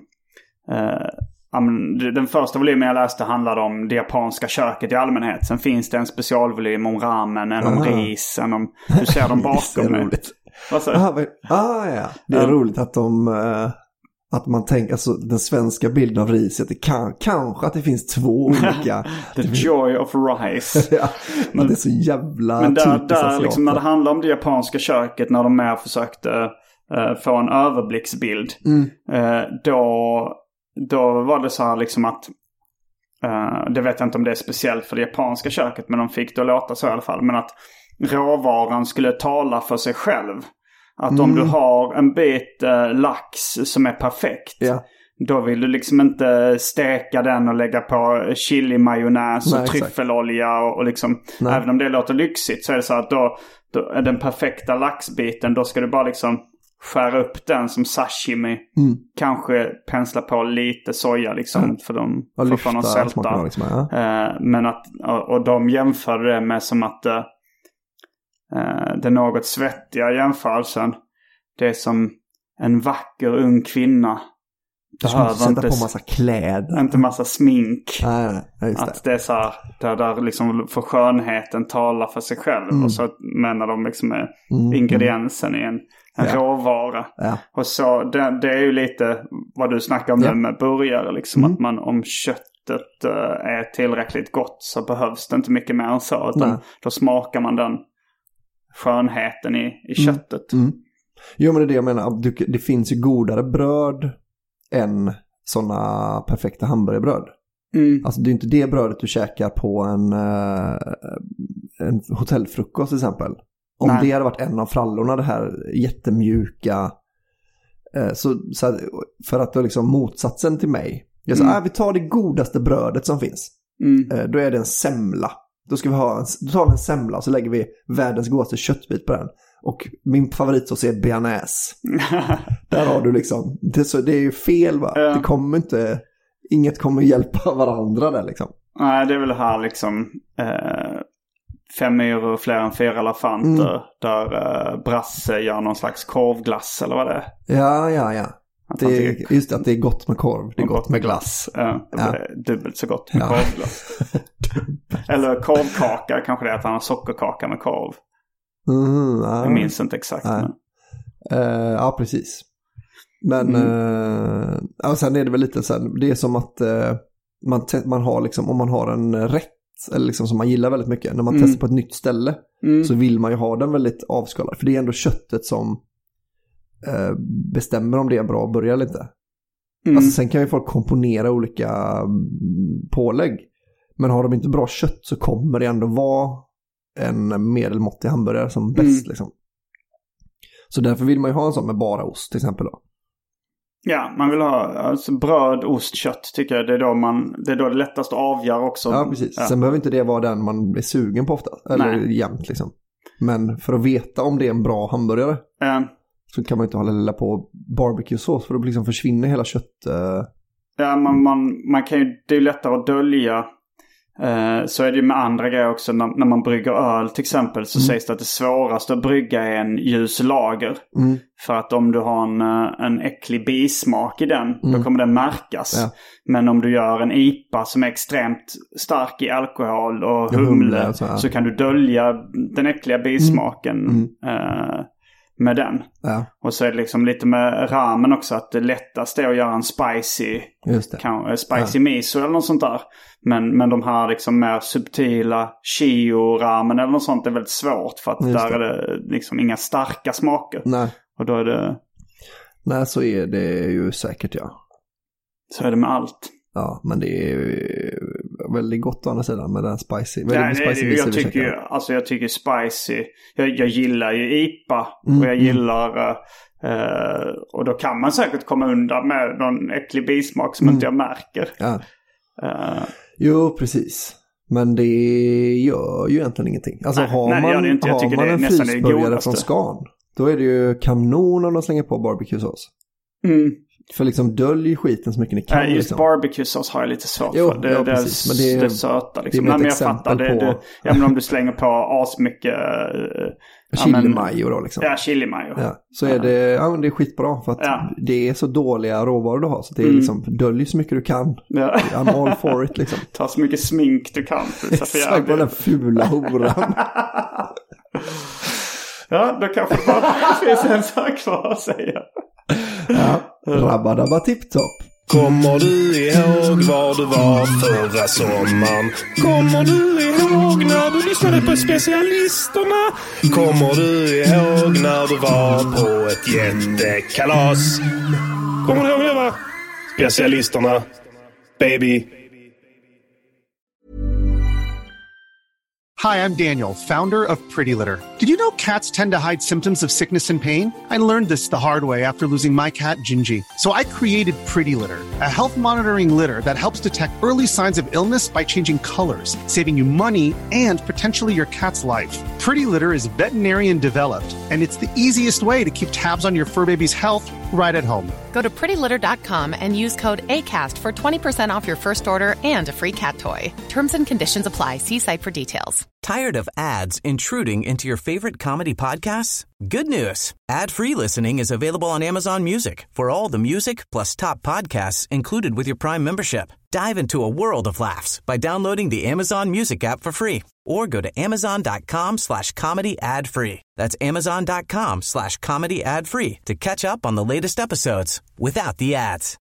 uh, um, den första volymen jag läste handlade om det japanska köket i allmänhet. Sen finns det en specialvolym om ramen, en om ris, en om, du ser dem bakom mig. Vad säger du? Ah, ja. Det är um, roligt att de... Uh... Att man tänker, alltså den svenska bilden av riset, det kan, kanske att det finns två olika. The joy of rice. Ja, men det är så jävla men där, typiskt där liksom, när det handlar om det japanska köket, när de mer försökte uh, få en överblicksbild, mm. uh, då, då var det så här liksom att, uh, det vet jag inte om det är speciellt för det japanska köket, men de fick det att låta så i alla fall, men att råvaran skulle tala för sig själv. Att mm. om du har en bit eh, lax som är perfekt, yeah. då vill du liksom inte steka den och lägga på chili-majonnäs och tryffelolja och, och liksom, nej. Även om det låter lyxigt så är det så att då, då är den perfekta laxbiten, då ska du bara liksom skära upp den som sashimi, mm. kanske pensla på lite soja liksom, mm. för de för att få någon sälta. Liksom, ja. eh, men att, och, och de jämför det med som att eh, Uh, den något svettiga jämförelsen. Det är som en vacker ung kvinna. Du behöver inte sätta på massa kläder. Inte massa smink. Nej, nej, just det. Att det är så här, där, där liksom för skönheten talar för sig själv. Mm. Och så menar de liksom med mm. ingrediensen i en, en ja. råvara. Ja. Och så det, det är ju lite vad du snackar om, ja. Det med burgare. Liksom, mm. att man om köttet uh, är tillräckligt gott så behövs det inte mycket mer än så. Utan då smakar man den skönheten i, i köttet. Mm. Mm. Jo, men det är det jag menar. Det, det finns ju godare bröd än sådana perfekta hamburgerbröd. Mm. Alltså det är inte det brödet du käkar på en, en hotellfrukost till exempel. Om Nej. Det hade varit en av frallorna, det här jättemjuka. Så, så här, för att det är liksom motsatsen till mig. Jag sa, mm. äh, vi tar det godaste brödet som finns. Mm. Då är det en semla. Då ska vi ha en, då tar vi en semla och så lägger vi världens godaste köttbit på den. Och min favoritsås är bearnaise. Där har du liksom, det, så, det är ju fel va? Ja. Det kommer inte, inget kommer hjälpa varandra där liksom. Nej, det är väl här liksom eh, fem euro fler än fyra elefanter. Mm. Där eh, Brasse gör någon slags korvglass eller vad det är. Ja, ja, ja. Det är, just att det är gott med korv. Det är gott med glass. Ja, det är ja. dubbelt så gott med ja. korvglass. Eller korvkaka, kanske det är att han har sockerkaka med korv. Mm, ja. Jag minns inte exakt. Ja, men. Uh, ja precis. Men mm. uh, ja, sen är det väl lite så här, det är som att uh, man, man har liksom, om man har en rätt eller liksom som man gillar väldigt mycket, när man mm. testar på ett nytt ställe mm. så vill man ju ha den väldigt avskalad. För det är ändå köttet som uh, bestämmer om det är bra att börja eller inte. Mm. Alltså, sen kan ju folk komponera olika pålägg. Men har de inte bra kött så kommer det ändå vara en medelmåttig hamburgare som bäst mm. liksom. Så därför vill man ju ha en sån med bara ost till exempel då. Ja, man vill ha alltså, bröd, ost, kött tycker jag. Det är då, man, det är då det lättast att avgöra också. Ja, precis. Ja. Sen behöver inte det vara den man blir sugen på ofta. Eller Nej. jämt liksom. Men för att veta om det är en bra hamburgare mm. så kan man inte hålla på barbecue-sås för då liksom försvinner hela kött. Uh... Ja, man, man, man kan ju, det är lättare att dölja. Uh, så är det ju med andra grejer också. När, när man brygger öl till exempel så mm. sägs det att det svåraste att brygga är en ljus lager. Mm. För att om du har en, en äcklig bismak i den mm. då kommer den märkas. Ja. Men om du gör en I P A som är extremt stark i alkohol och humle, humle alltså, ja. så kan du dölja den äckliga bismaken mm. uh, med den. Ja. Och så är det liksom lite med ramen också att det lättaste är att göra en spicy kan, spicy ja. miso eller något sånt där. Men, men de här liksom mer subtila chio-ramen eller något sånt är väldigt svårt för att Just där det. är det liksom inga starka smaker. Nej. Och då är det... Nej, så är det ju säkert, ja. Så är det med allt. Ja, men det är väldigt gott å andra sidan med den spicy. Ja, det, spicy det, jag, tycker ju, alltså jag tycker spicy. Jag, jag gillar ju I P A mm, och jag gillar... Uh, och då kan man säkert komma undan med någon äcklig bismak som mm. inte jag märker. Ja. Uh, jo, precis. Men det gör ju egentligen ingenting. Alltså nej, har nej, man, det inte. Jag har man en frysburgare från Scan, då är det ju kanon om de slänger på barbecue-sås. Mm. För liksom dölj skiten så mycket ni kan. Nej, just liksom. barbecue-sås har jag lite svårt jo, för. Det, ja, det, precis. Men det är det söta. Liksom. Det är Nej, men jag fattar det. på... Du, ja, men om du slänger på asmycket... Uh, chili mayo då liksom. Ja, chili mayo. Ja, så är det, ja, men det är skitbra för att ja. det är så dåliga råvaror du har. Så det är mm. liksom, dölj så mycket du kan. Ja. I'm all for it liksom. Ta så mycket smink du kan. Exakt, vad den fula horan. Ja, då kanske bara finns en sak kvar att säga. Ja, rabba-dabba tipptopp. Kommer du ihåg var du var förra sommaren? Kommer du ihåg när du lyssnade på specialisterna? Kommer du ihåg när du var på ett jättekalas? Kommer du ihåg det va? Specialisterna, baby. Hi, I'm Daniel, founder of Pretty Litter. Did you know cats tend to hide symptoms of sickness and pain? I learned this the hard way after losing my cat, Gingy. So I created Pretty Litter, a health monitoring litter that helps detect early signs of illness by changing colors, saving you money and potentially your cat's life. Pretty Litter is veterinarian developed, and it's the easiest way to keep tabs on your fur baby's health right at home. Go to pretty litter dot com and use code ACAST for twenty percent off your first order and a free cat toy. Terms and conditions apply. See site for details. Tired of ads intruding into your favorite comedy podcasts? Good news. Ad-free listening is available on Amazon Music for all the music plus top podcasts included with your Prime membership. Dive into a world of laughs by downloading the Amazon Music app for free or go to amazon.com slash comedy ad free. That's amazon.com slash comedy ad free to catch up on the latest episodes without the ads.